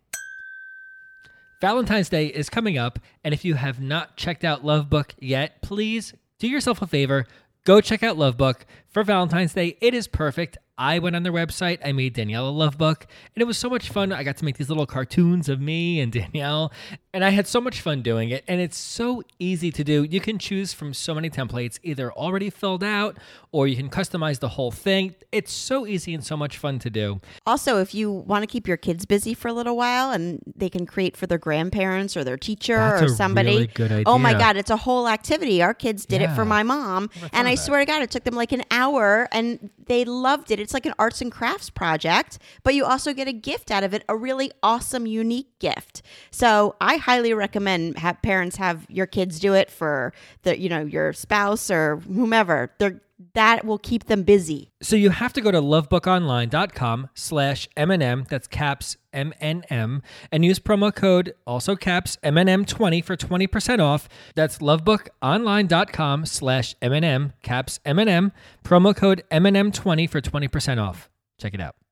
Valentine's Day is coming up, and if you have not checked out Lovebook yet, please do yourself a favor. Go check out Lovebook for Valentine's Day. It is perfect. I went on their website. I made Danielle a Lovebook, and it was so much fun. I got to make these little cartoons of me and Danielle, and I had so much fun doing it, and it's so easy to do. You can choose from so many templates, either already filled out, or you can customize the whole thing. It's so easy and so much fun to do. Also, if you want to keep your kids busy for a little while and they can create for their grandparents or their teacher That's or a somebody. Really good idea. Oh my God, it's a whole activity. Our kids did Yeah. it for my mom. And I swear to God, it took them like an hour and they loved it. It's like an arts and crafts project, but you also get a gift out of it, a really awesome, unique gift. So I highly recommend have parents have your kids do it for the, you know, your spouse or whomever. They're that will keep them busy. So you have to go to lovebookonline.com slash M&M, that's caps M N M, and use promo code, also caps M N M twenty for twenty percent off. That's lovebookonline.com slash M N M, caps M N M, promo code M N M twenty for twenty percent off. Check it out.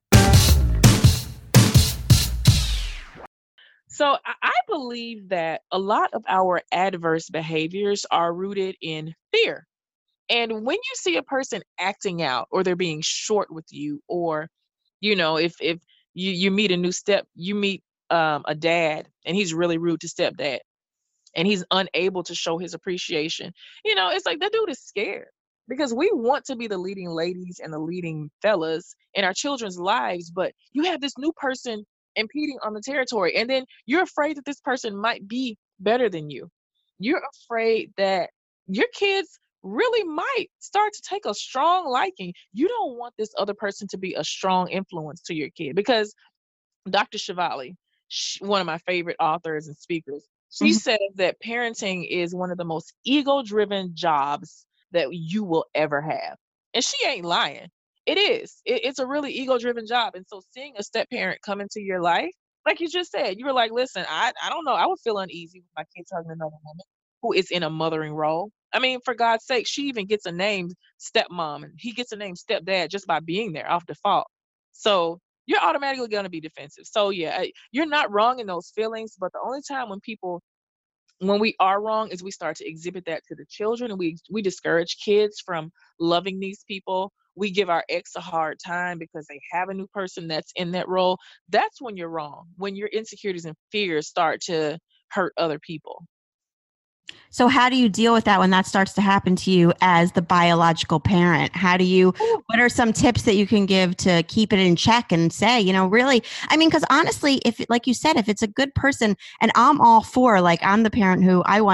So I I believe that a lot of our adverse behaviors are rooted in fear. And when you see a person acting out or they're being short with you, or, you know, if if you, you meet a new step, you meet um, a dad and he's really rude to stepdad and he's unable to show his appreciation, you know, it's like that dude is scared because we want to be the leading ladies and the leading fellas in our children's lives. But you have this new person impeding on the territory, and then you're afraid that this person might be better than you. You're afraid that your kids really might start to take a strong liking. You don't want this other person to be a strong influence to your kid, because Doctor Shivali, she, one of my favorite authors and speakers, she Mhm. says that parenting is one of the most ego-driven jobs that you will ever have. And she ain't lying. It is. It, it's a really ego-driven job. And so seeing a step parent come into your life, like you just said, you were like, listen, I, I don't know. I would feel uneasy with my kids hugging another woman who is in a mothering role. I mean, for God's sake, she even gets a name stepmom and he gets a name stepdad just by being there off default. So you're automatically going to be defensive. So yeah, I- you're not wrong in those feelings, but the only time when people, when we are wrong is we start to exhibit that to the children, and we we discourage kids from loving these people. We give our ex a hard time because they have a new person that's in that role. That's when you're wrong, when your insecurities and fears start to hurt other people. So how do you deal with that when that starts to happen to you as the biological parent? How do you, what are some tips that you can give to keep it in check and say, you know, really, I mean, because honestly, if like you said, if it's a good person, and I'm all for, like, I'm the parent who I want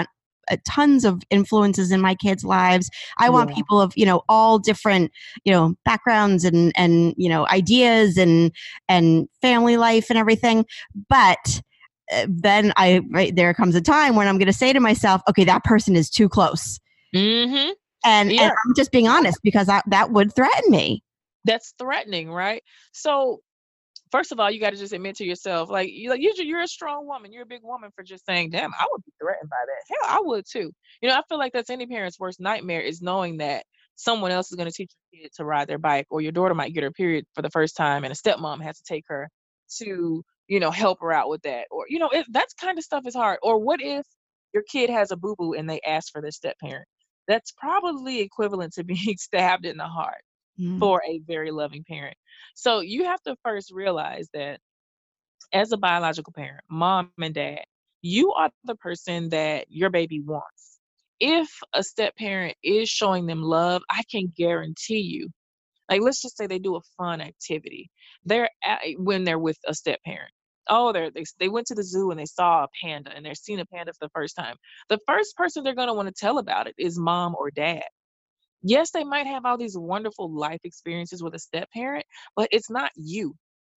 uh, tons of influences in my kids' lives. I want Yeah. people of, you know, all different, you know, backgrounds and, and, you know, ideas and, and family life and everything. But uh, then I, right, there comes a time when I'm going to say to myself, okay, that person is too close. Mm-hmm. And, Yeah. and I'm just being honest because I, that would threaten me. That's threatening, right? So first of all, you got to just admit to yourself, like, you, like you're, you're a strong woman. You're a big woman for just saying, damn, I would be threatened by that. Hell, I would too. You know, I feel like that's any parent's worst nightmare is knowing that someone else is going to teach your kid to ride their bike, or your daughter might get her period for the first time and a stepmom has to take her to, you know, help her out with that. Or, you know, it, that's kind of stuff is hard. Or what if your kid has a boo-boo and they ask for their step parent? That's probably equivalent to being stabbed in the heart Mm. for a very loving parent. So you have to first realize that as a biological parent, mom and dad, you are the person that your baby wants. If a step parent is showing them love, I can guarantee you, like, let's just say they do a fun activity. They're at, when they're with a step parent. Oh, they're, they they went to the zoo and they saw a panda and they're seeing a panda for the first time. The first person they're going to want to tell about it is mom or dad. Yes, they might have all these wonderful life experiences with a step parent, but it's not you.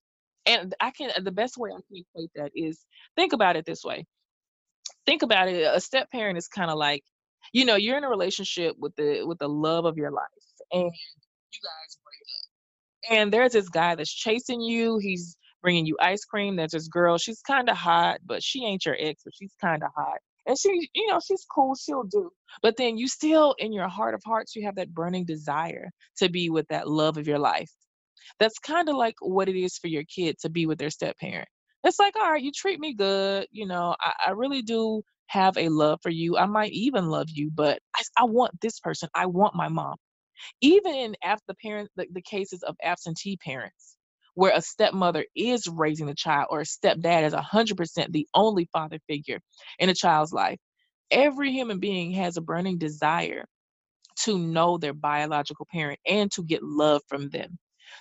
And I can, the best way I can equate that is, think about it this way. Think about it. A step parent is kind of like, you know, you're in a relationship with the with the love of your life, and you guys break up. And there's this guy that's chasing you. He's bringing you ice cream. There's this girl. She's kind of hot, but she ain't your ex, but she's kind of hot. And she, you know, she's cool. She'll do. But then you still, in your heart of hearts, you have that burning desire to be with that love of your life. That's kind of like what it is for your kid to be with their step parent. It's like, all right, you treat me good. You know, I, I really do have a love for you. I might even love you, but I, I want this person. I want my mom. Even in af- the parent, the, the cases of absentee parents, where a stepmother is raising the child, or a stepdad is one hundred percent the only father figure in a child's life, every human being has a burning desire to know their biological parent and to get love from them.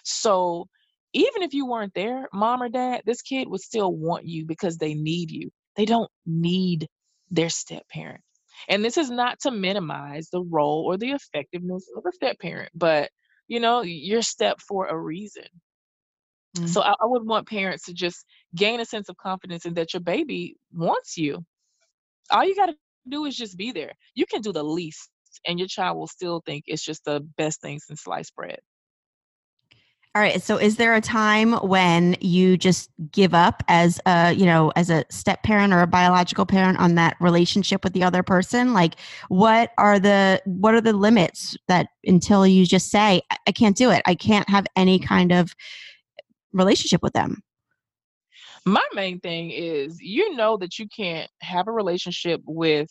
So even if you weren't there, mom or dad, this kid would still want you because they need you. They don't need their step parent. And this is not to minimize the role or the effectiveness of a step parent, but you know, you're step for a reason. Mm. So I, I would want parents to just gain a sense of confidence in that your baby wants you. All you got to do is just be there. You can do the least, and your child will still think it's just the best thing since sliced bread. All right. So is there a time when you just give up as a, you know, as a step parent or a biological parent on that relationship with the other person? Like what are the, what are the limits that until you just say, I, I can't do it. I can't have any kind of relationship with them? My main thing is, you know, that you can't have a relationship with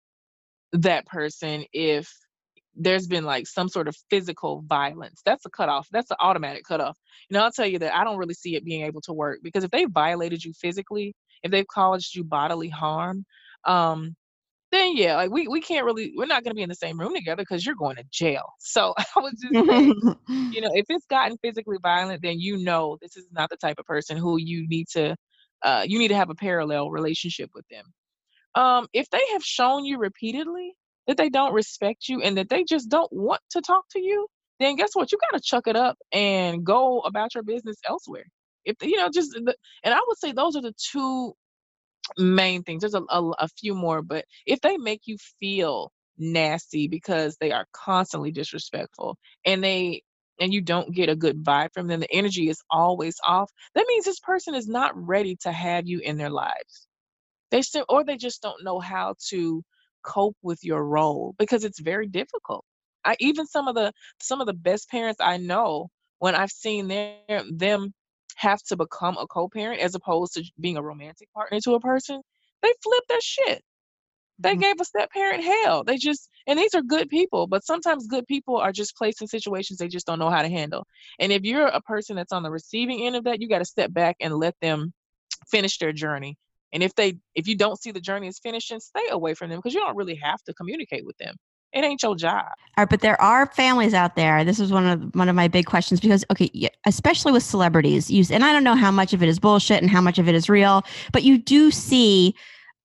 that person if there's been like some sort of physical violence. That's a cutoff. That's an automatic cutoff. You know, I'll tell you that I don't really see it being able to work, because if they violated you physically, if they've caused you bodily harm, um, then yeah, like we, we can't really, we're not going to be in the same room together because you're going to jail. So I would just say, you know, if it's gotten physically violent, then you know this is not the type of person who you need to, uh, you need to have a parallel relationship with them. Um, if they have shown you repeatedly that they don't respect you and that they just don't want to talk to you, then guess what? You got to chuck it up and go about your business elsewhere. If you know, just the, and I would say those are the two main things. There's a, a, a few more, but if they make you feel nasty because they are constantly disrespectful, and they and you don't get a good vibe from them, the energy is always off, that means this person is not ready to have you in their lives. They still, or they just don't know how to cope with your role, because it's very difficult. I even some of the some of the best parents I know, when I've seen their, them have to become a co-parent as opposed to being a romantic partner to a person, they flip their shit. They Mhm. gave a step parent hell. They just, and these are good people, but sometimes good people are just placed in situations they just don't know how to handle. And if you're a person that's on the receiving end of that, you got to step back and let them finish their journey. And if they if you don't see the journey is finishing, stay away from them, because you don't really have to communicate with them. It ain't your job. All right, but there are families out there. This is one of one of my big questions because, okay, y- especially with celebrities, you, and I don't know how much of it is bullshit and how much of it is real, but you do see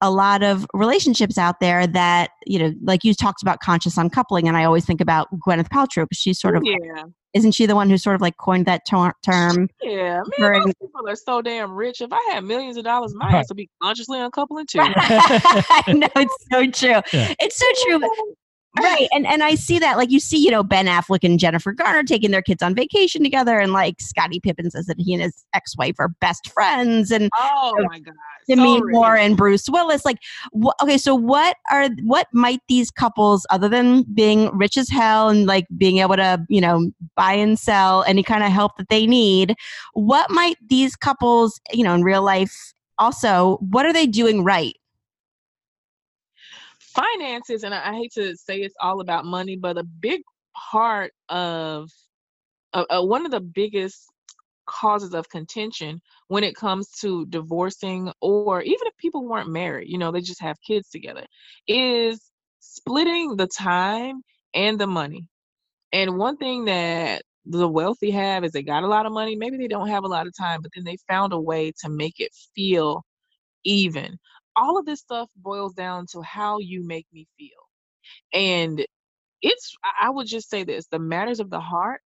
a lot of relationships out there that, you know, like you talked about conscious uncoupling, and I always think about Gwyneth Paltrow because she's sort of, Yeah. isn't she the one who sort of like coined that ter- term? Yeah, man, for- those people are so damn rich. If I had millions of dollars, my ass would be consciously uncoupling too. I know, it's so true. Yeah. It's so true. But, right. And and I see that, like, you see, you know, Ben Affleck and Jennifer Garner taking their kids on vacation together, and like Scottie Pippen says that he and his ex-wife are best friends, and Oh you know, my God. Demi So Moore rich. and Bruce Willis. Like, wh- okay, so what are what might these couples, other than being rich as hell and like being able to, you know, buy and sell any kind of help that they need, what might these couples, you know, in real life also, what are they doing right? Finances, and I, I hate to say it's all about money, but a big part of uh, uh, one of the biggest causes of contention when it comes to divorcing, or even if people weren't married, you know, they just have kids together, is splitting the time and the money. And one thing that the wealthy have is they got a lot of money. Maybe they don't have a lot of time, but then they found a way to make it feel even. All of this stuff boils down to how you make me feel. And it's, I I would just say this, the matters of the heart,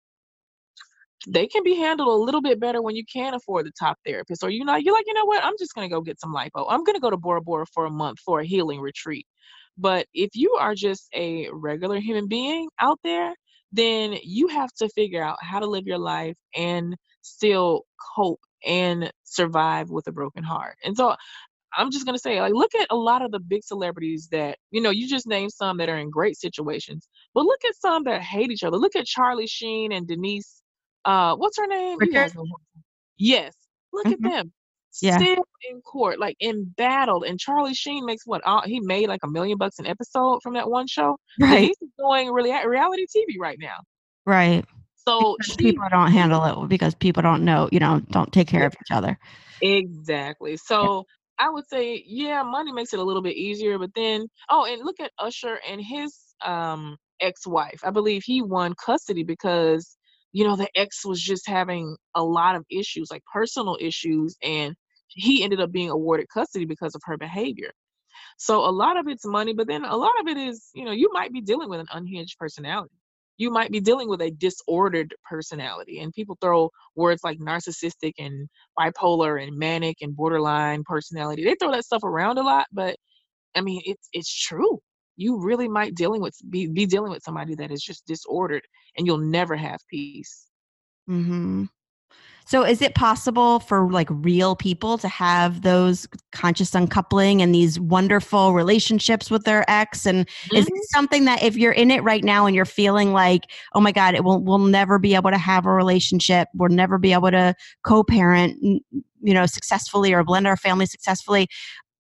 they can be handled a little bit better when you can afford the top therapist. Or you know, you're like, you know what, I'm just gonna go get some lipo. I'm gonna go to Bora Bora for a month for a healing retreat. But if you are just a regular human being out there, then you have to figure out how to live your life and still cope and survive with a broken heart. And so I'm just gonna say, like, look at a lot of the big celebrities that, you know, you just named some that are in great situations, but look at some that hate each other. Look at Charlie Sheen and Denise, uh, what's her name? You Richard? guys know her. Yes. Look at Mhm. them. Yeah. Still in court, like in battle. And Charlie Sheen makes what? Uh, he made like a million bucks an episode from that one show. Right. Denise is doing really reality T V right now. Right. So Because she, people don't handle it, because people don't know, you know, don't take care yeah, of each other. exactly. Yeah. So I would say, yeah, money makes it a little bit easier, but then, oh, and look at Usher and his um ex-wife. I believe he won custody because, you know, the ex was just having a lot of issues, like personal issues, and he ended up being awarded custody because of her behavior. So a lot of it's money, but then a lot of it is, you know, you might be dealing with an unhinged personality. You might be dealing with a disordered personality. And people throw words like narcissistic and bipolar and manic and borderline personality. They throw that stuff around a lot, but I mean, it's it's true. You really might dealing with be, be dealing with somebody that is just disordered, and you'll never have peace. Hmm. So is it possible for like real people to have those conscious uncoupling and these wonderful relationships with their ex? And is it Mhm. something that if you're in it right now and you're feeling like, oh my God, it will we'll never be able to have a relationship, we'll never be able to co-parent, n- you know, successfully or blend our family successfully.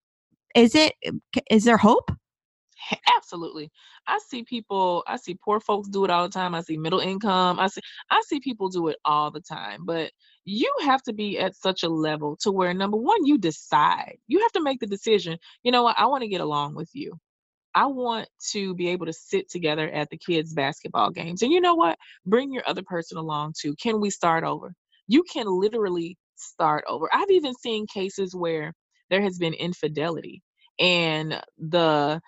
Is it is there hope? Absolutely. I see people, I see poor folks do it all the time. I see middle income. I see I see people do it all the time. But you have to be at such a level to where number one, you decide. You have to make the decision. You know what? I want to get along with you. I want to be able to sit together at the kids' basketball games. And you know what? Bring your other person along too. Can we start over? You can literally start over. I've even seen cases where there has been infidelity and the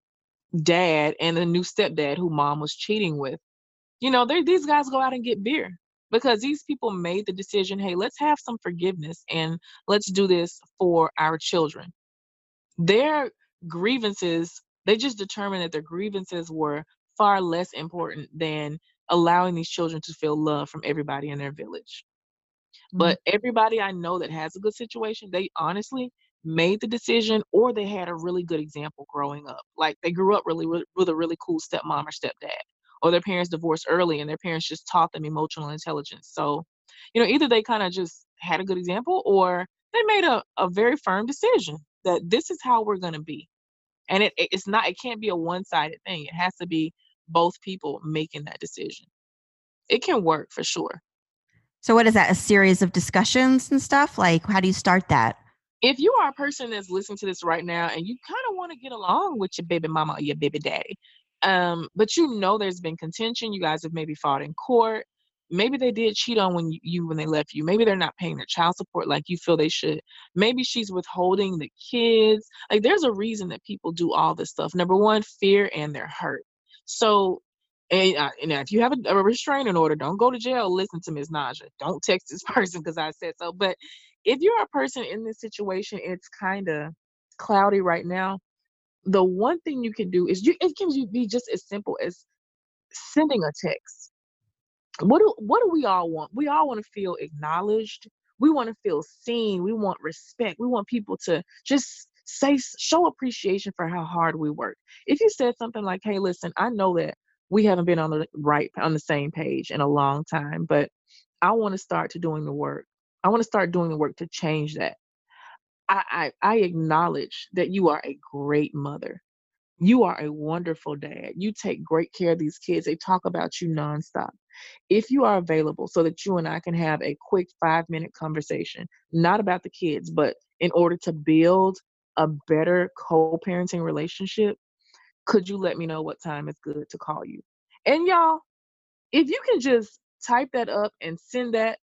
dad and the new stepdad who mom was cheating with, you know, they these guys go out and get beer because these people made the decision, hey, let's have some forgiveness and let's do this for our children. Their grievances, they just determined that their grievances were far less important than allowing these children to feel love from everybody in their village. But everybody I know that has a good situation, they honestly made the decision or they had a really good example growing up. Like they grew up really with, with a really cool stepmom or stepdad, or their parents divorced early and their parents just taught them emotional intelligence. So, you know, either they kind of just had a good example or they made a, a very firm decision that this is how we're going to be. And it, it- it's not, it can't be a one sided thing. It has to be both people making that decision. It can work for sure. So what is that? A series of discussions and stuff? Like, how do you start that? If you are a person that's listening to this right now and you kind of want to get along with your baby mama or your baby daddy, um, but you know there's been contention, you guys have maybe fought in court, Maybe they did cheat on when you, you when they left you. Maybe they're not paying their child support like you feel they should. Maybe she's withholding the kids. Like there's a reason that people do all this stuff. Number one, fear and they're hurt. So, and, uh, and if you have a, a restraining order, don't go to jail. Listen to Miz Naja. Don't text this person because I said so. But if you're a person in this situation, it's kind of cloudy right now. The one thing you can do is you, it can be just as simple as sending a text. What do what do we all want? We all want to feel acknowledged. We want to feel seen. We want respect. We want people to just say show appreciation for how hard we work. If you said something like, "Hey, listen, I know that we haven't been on the right on the same page in a long time, but I want to start to doing the work. I want to start doing the work to change that. I I, I acknowledge that you are a great mother. You are a wonderful dad. You take great care of these kids. They talk about you nonstop. If you are available so that you and I can have a quick five minute conversation, not about the kids, but in order to build a better co parenting relationship, could you let me know what time is good to call you?" And y'all, if you can just type that up and send that,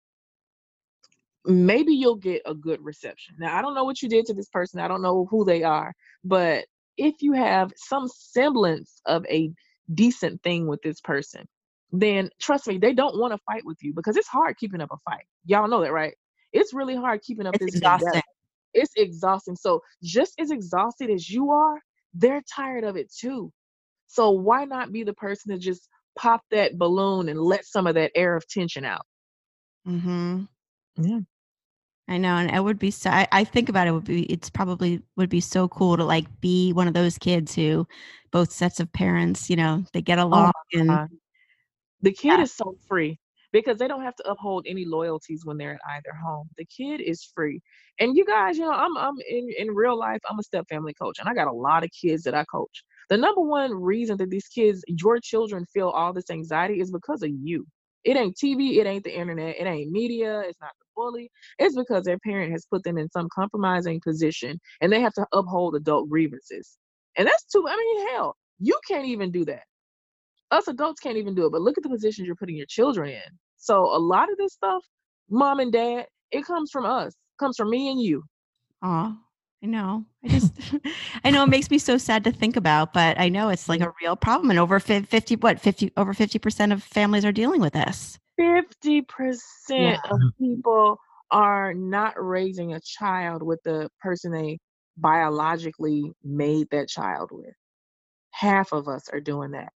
maybe you'll get a good reception. Now, I don't know what you did to this person. I don't know who they are, but if you have some semblance of a decent thing with this person, then trust me, they don't want to fight with you because it's hard keeping up a fight. Y'all know that, right? It's really hard keeping up It's this vendetta. exhausting. It's exhausting. So just as exhausted as you are, they're tired of it too. So why not be the person to just pop that balloon and let some of that air of tension out? Mm-hmm. Yeah. I know, and it would be so. I, I think about it would be. It's probably would be so cool to like be one of those kids who, both sets of parents, you know, they get Oh along my and God. The kid yeah. is so free because they don't have to uphold any loyalties when they're at either home. The kid is free. And you guys, you know, I'm I'm in, in real life, I'm a step family coach and I got a lot of kids that I coach. The number one reason that these kids, your children feel all this anxiety is because of you. It ain't T V, it ain't the internet, it ain't media, it's not the bully. It's because their parent has put them in some compromising position and they have to uphold adult grievances. And that's too, I mean, hell, you can't even do that. Us adults can't even do it, but look at the positions you're putting your children in. So a lot of this stuff, mom and dad, it comes from us, comes from me and you. Oh, I know. I just, I know it makes me so sad to think about, but I know it's like a real problem. And over fif- fifty, what, fifty, over fifty percent of families are dealing with this. fifty Yeah. percent of people are not raising a child with the person they biologically made that child with. Half of us are doing that.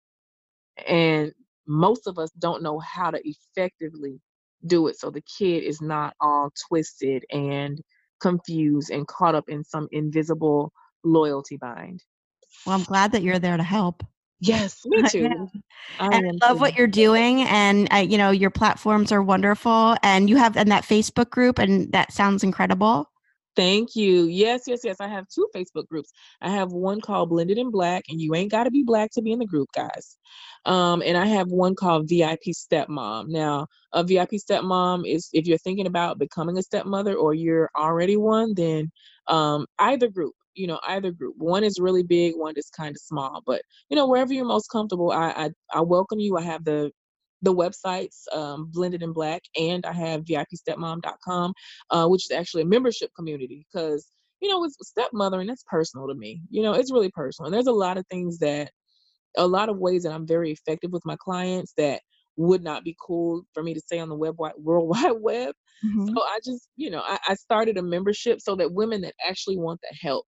And most of us don't know how to effectively do it so the kid is not all twisted and confused and caught up in some invisible loyalty bind. Well, I'm glad that you're there to help. Yes, me Yeah. too. I And am I love too. what you're doing. And, uh, you know, your platforms are wonderful. And you have and that Facebook group, and that sounds incredible. Thank you. Yes, yes, yes. I have two Facebook groups. I have one called Blended in Black, and you ain't got to be black to be in the group, guys. Um, and I have one called V I P Stepmom. Now, a V I P Stepmom is if you're thinking about becoming a stepmother or you're already one, then um, either group, you know, either group. One is really big, one is kind of small. But you know, wherever you're most comfortable, I I, I welcome you. I have the the websites um, Blended in Black, and I have V I P stepmom dot com, uh, which is actually a membership community because, you know, it's stepmother and that's personal to me. You know, it's really personal. And there's a lot of things that, a lot of ways that I'm very effective with my clients that would not be cool for me to say on the web, wide, world wide web. Mhm. So I just, you know, I, I started a membership so that women that actually want the help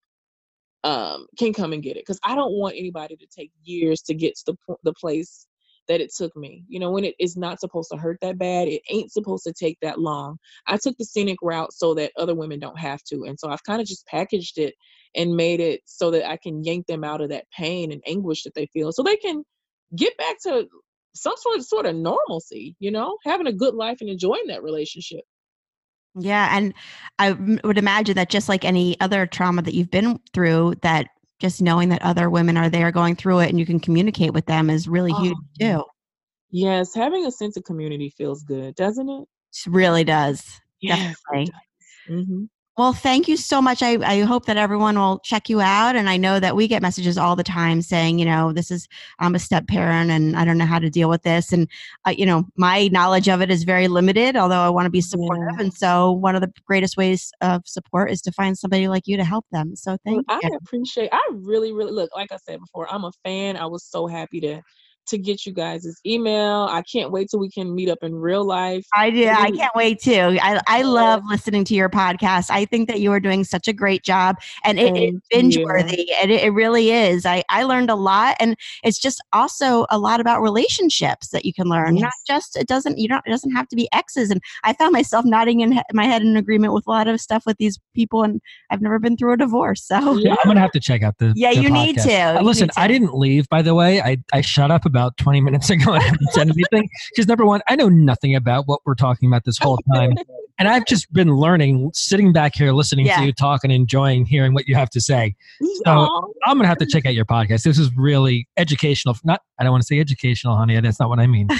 um, can come and get it. Because I don't want anybody to take years to get to the po- the place that it took me. You know, when it is not supposed to hurt that bad, it ain't supposed to take that long. I took the scenic route so that other women don't have to, and so I've kind of just packaged it and made it so that I can yank them out of that pain and anguish that they feel, so they can get back to some sort of sort of normalcy. You know, having a good life and enjoying that relationship. Yeah, and I m- would imagine that just like any other trauma that you've been through, that just knowing that other women are there going through it and you can communicate with them is really huge Oh, too. yes, having a sense of community feels good, doesn't it? It really does. Yes, it Definitely. does. Hmm. Well, thank you so much. I, I hope that everyone will check you out. And I know that we get messages all the time saying, you know, this is, I'm a step parent and I don't know how to deal with this. And, uh, you know, my knowledge of it is very limited, although I want to be supportive. Yeah. And so one of the greatest ways of support is to find somebody like you to help them. So thank well, you. I appreciate, I really, really, look, like I said before, I'm a fan. I was so happy to to get you guys' email. I can't wait till we can meet up in real life. I do. I can't wait too. I, I love listening to your podcast. I think that you are doing such a great job, and it, it's binge worthy. And it, it really is. I, I learned a lot, and it's just also a lot about relationships that you can learn. Yes. Not just, it doesn't, you don't, it doesn't have to be exes. And I found myself nodding in my head in agreement with a lot of stuff with these people, and I've never been through a divorce. So yeah, I'm going to have to check out the Yeah, the you podcast. need to. Uh, You listen, need to. I didn't leave, by the way. I, I shut up about twenty minutes ago and haven't said anything. Because number one, I know nothing about what we're talking about this whole time. And I've just been learning, sitting back here, listening Yeah. to you talk and enjoying hearing what you have to say. So Aw. I'm going to have to check out your podcast. This is really educational. Not, I don't want to say educational, honey. That's not what I mean.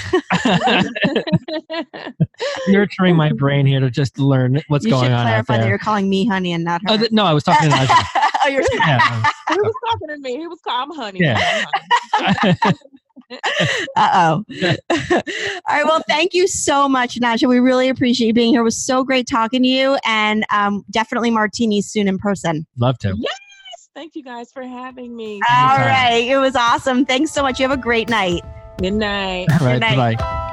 Nurturing my brain here to just learn what's You going should on out clarify that there. you're calling me honey and not her. Oh, th- no, I was talking to Naja. Oh, you're Yeah. He was talking to me. He was calling I'm honey. Yeah. I'm honey. Uh-oh. All right. Well, thank you so much, Naja. We really appreciate you being here. It was so great talking to you, and um, definitely martinis soon in person. Love to. Yes. Thank you guys for having me. All Anytime. right. It was awesome. Thanks so much. You have a great night. Good night. All right. night. Bye-bye.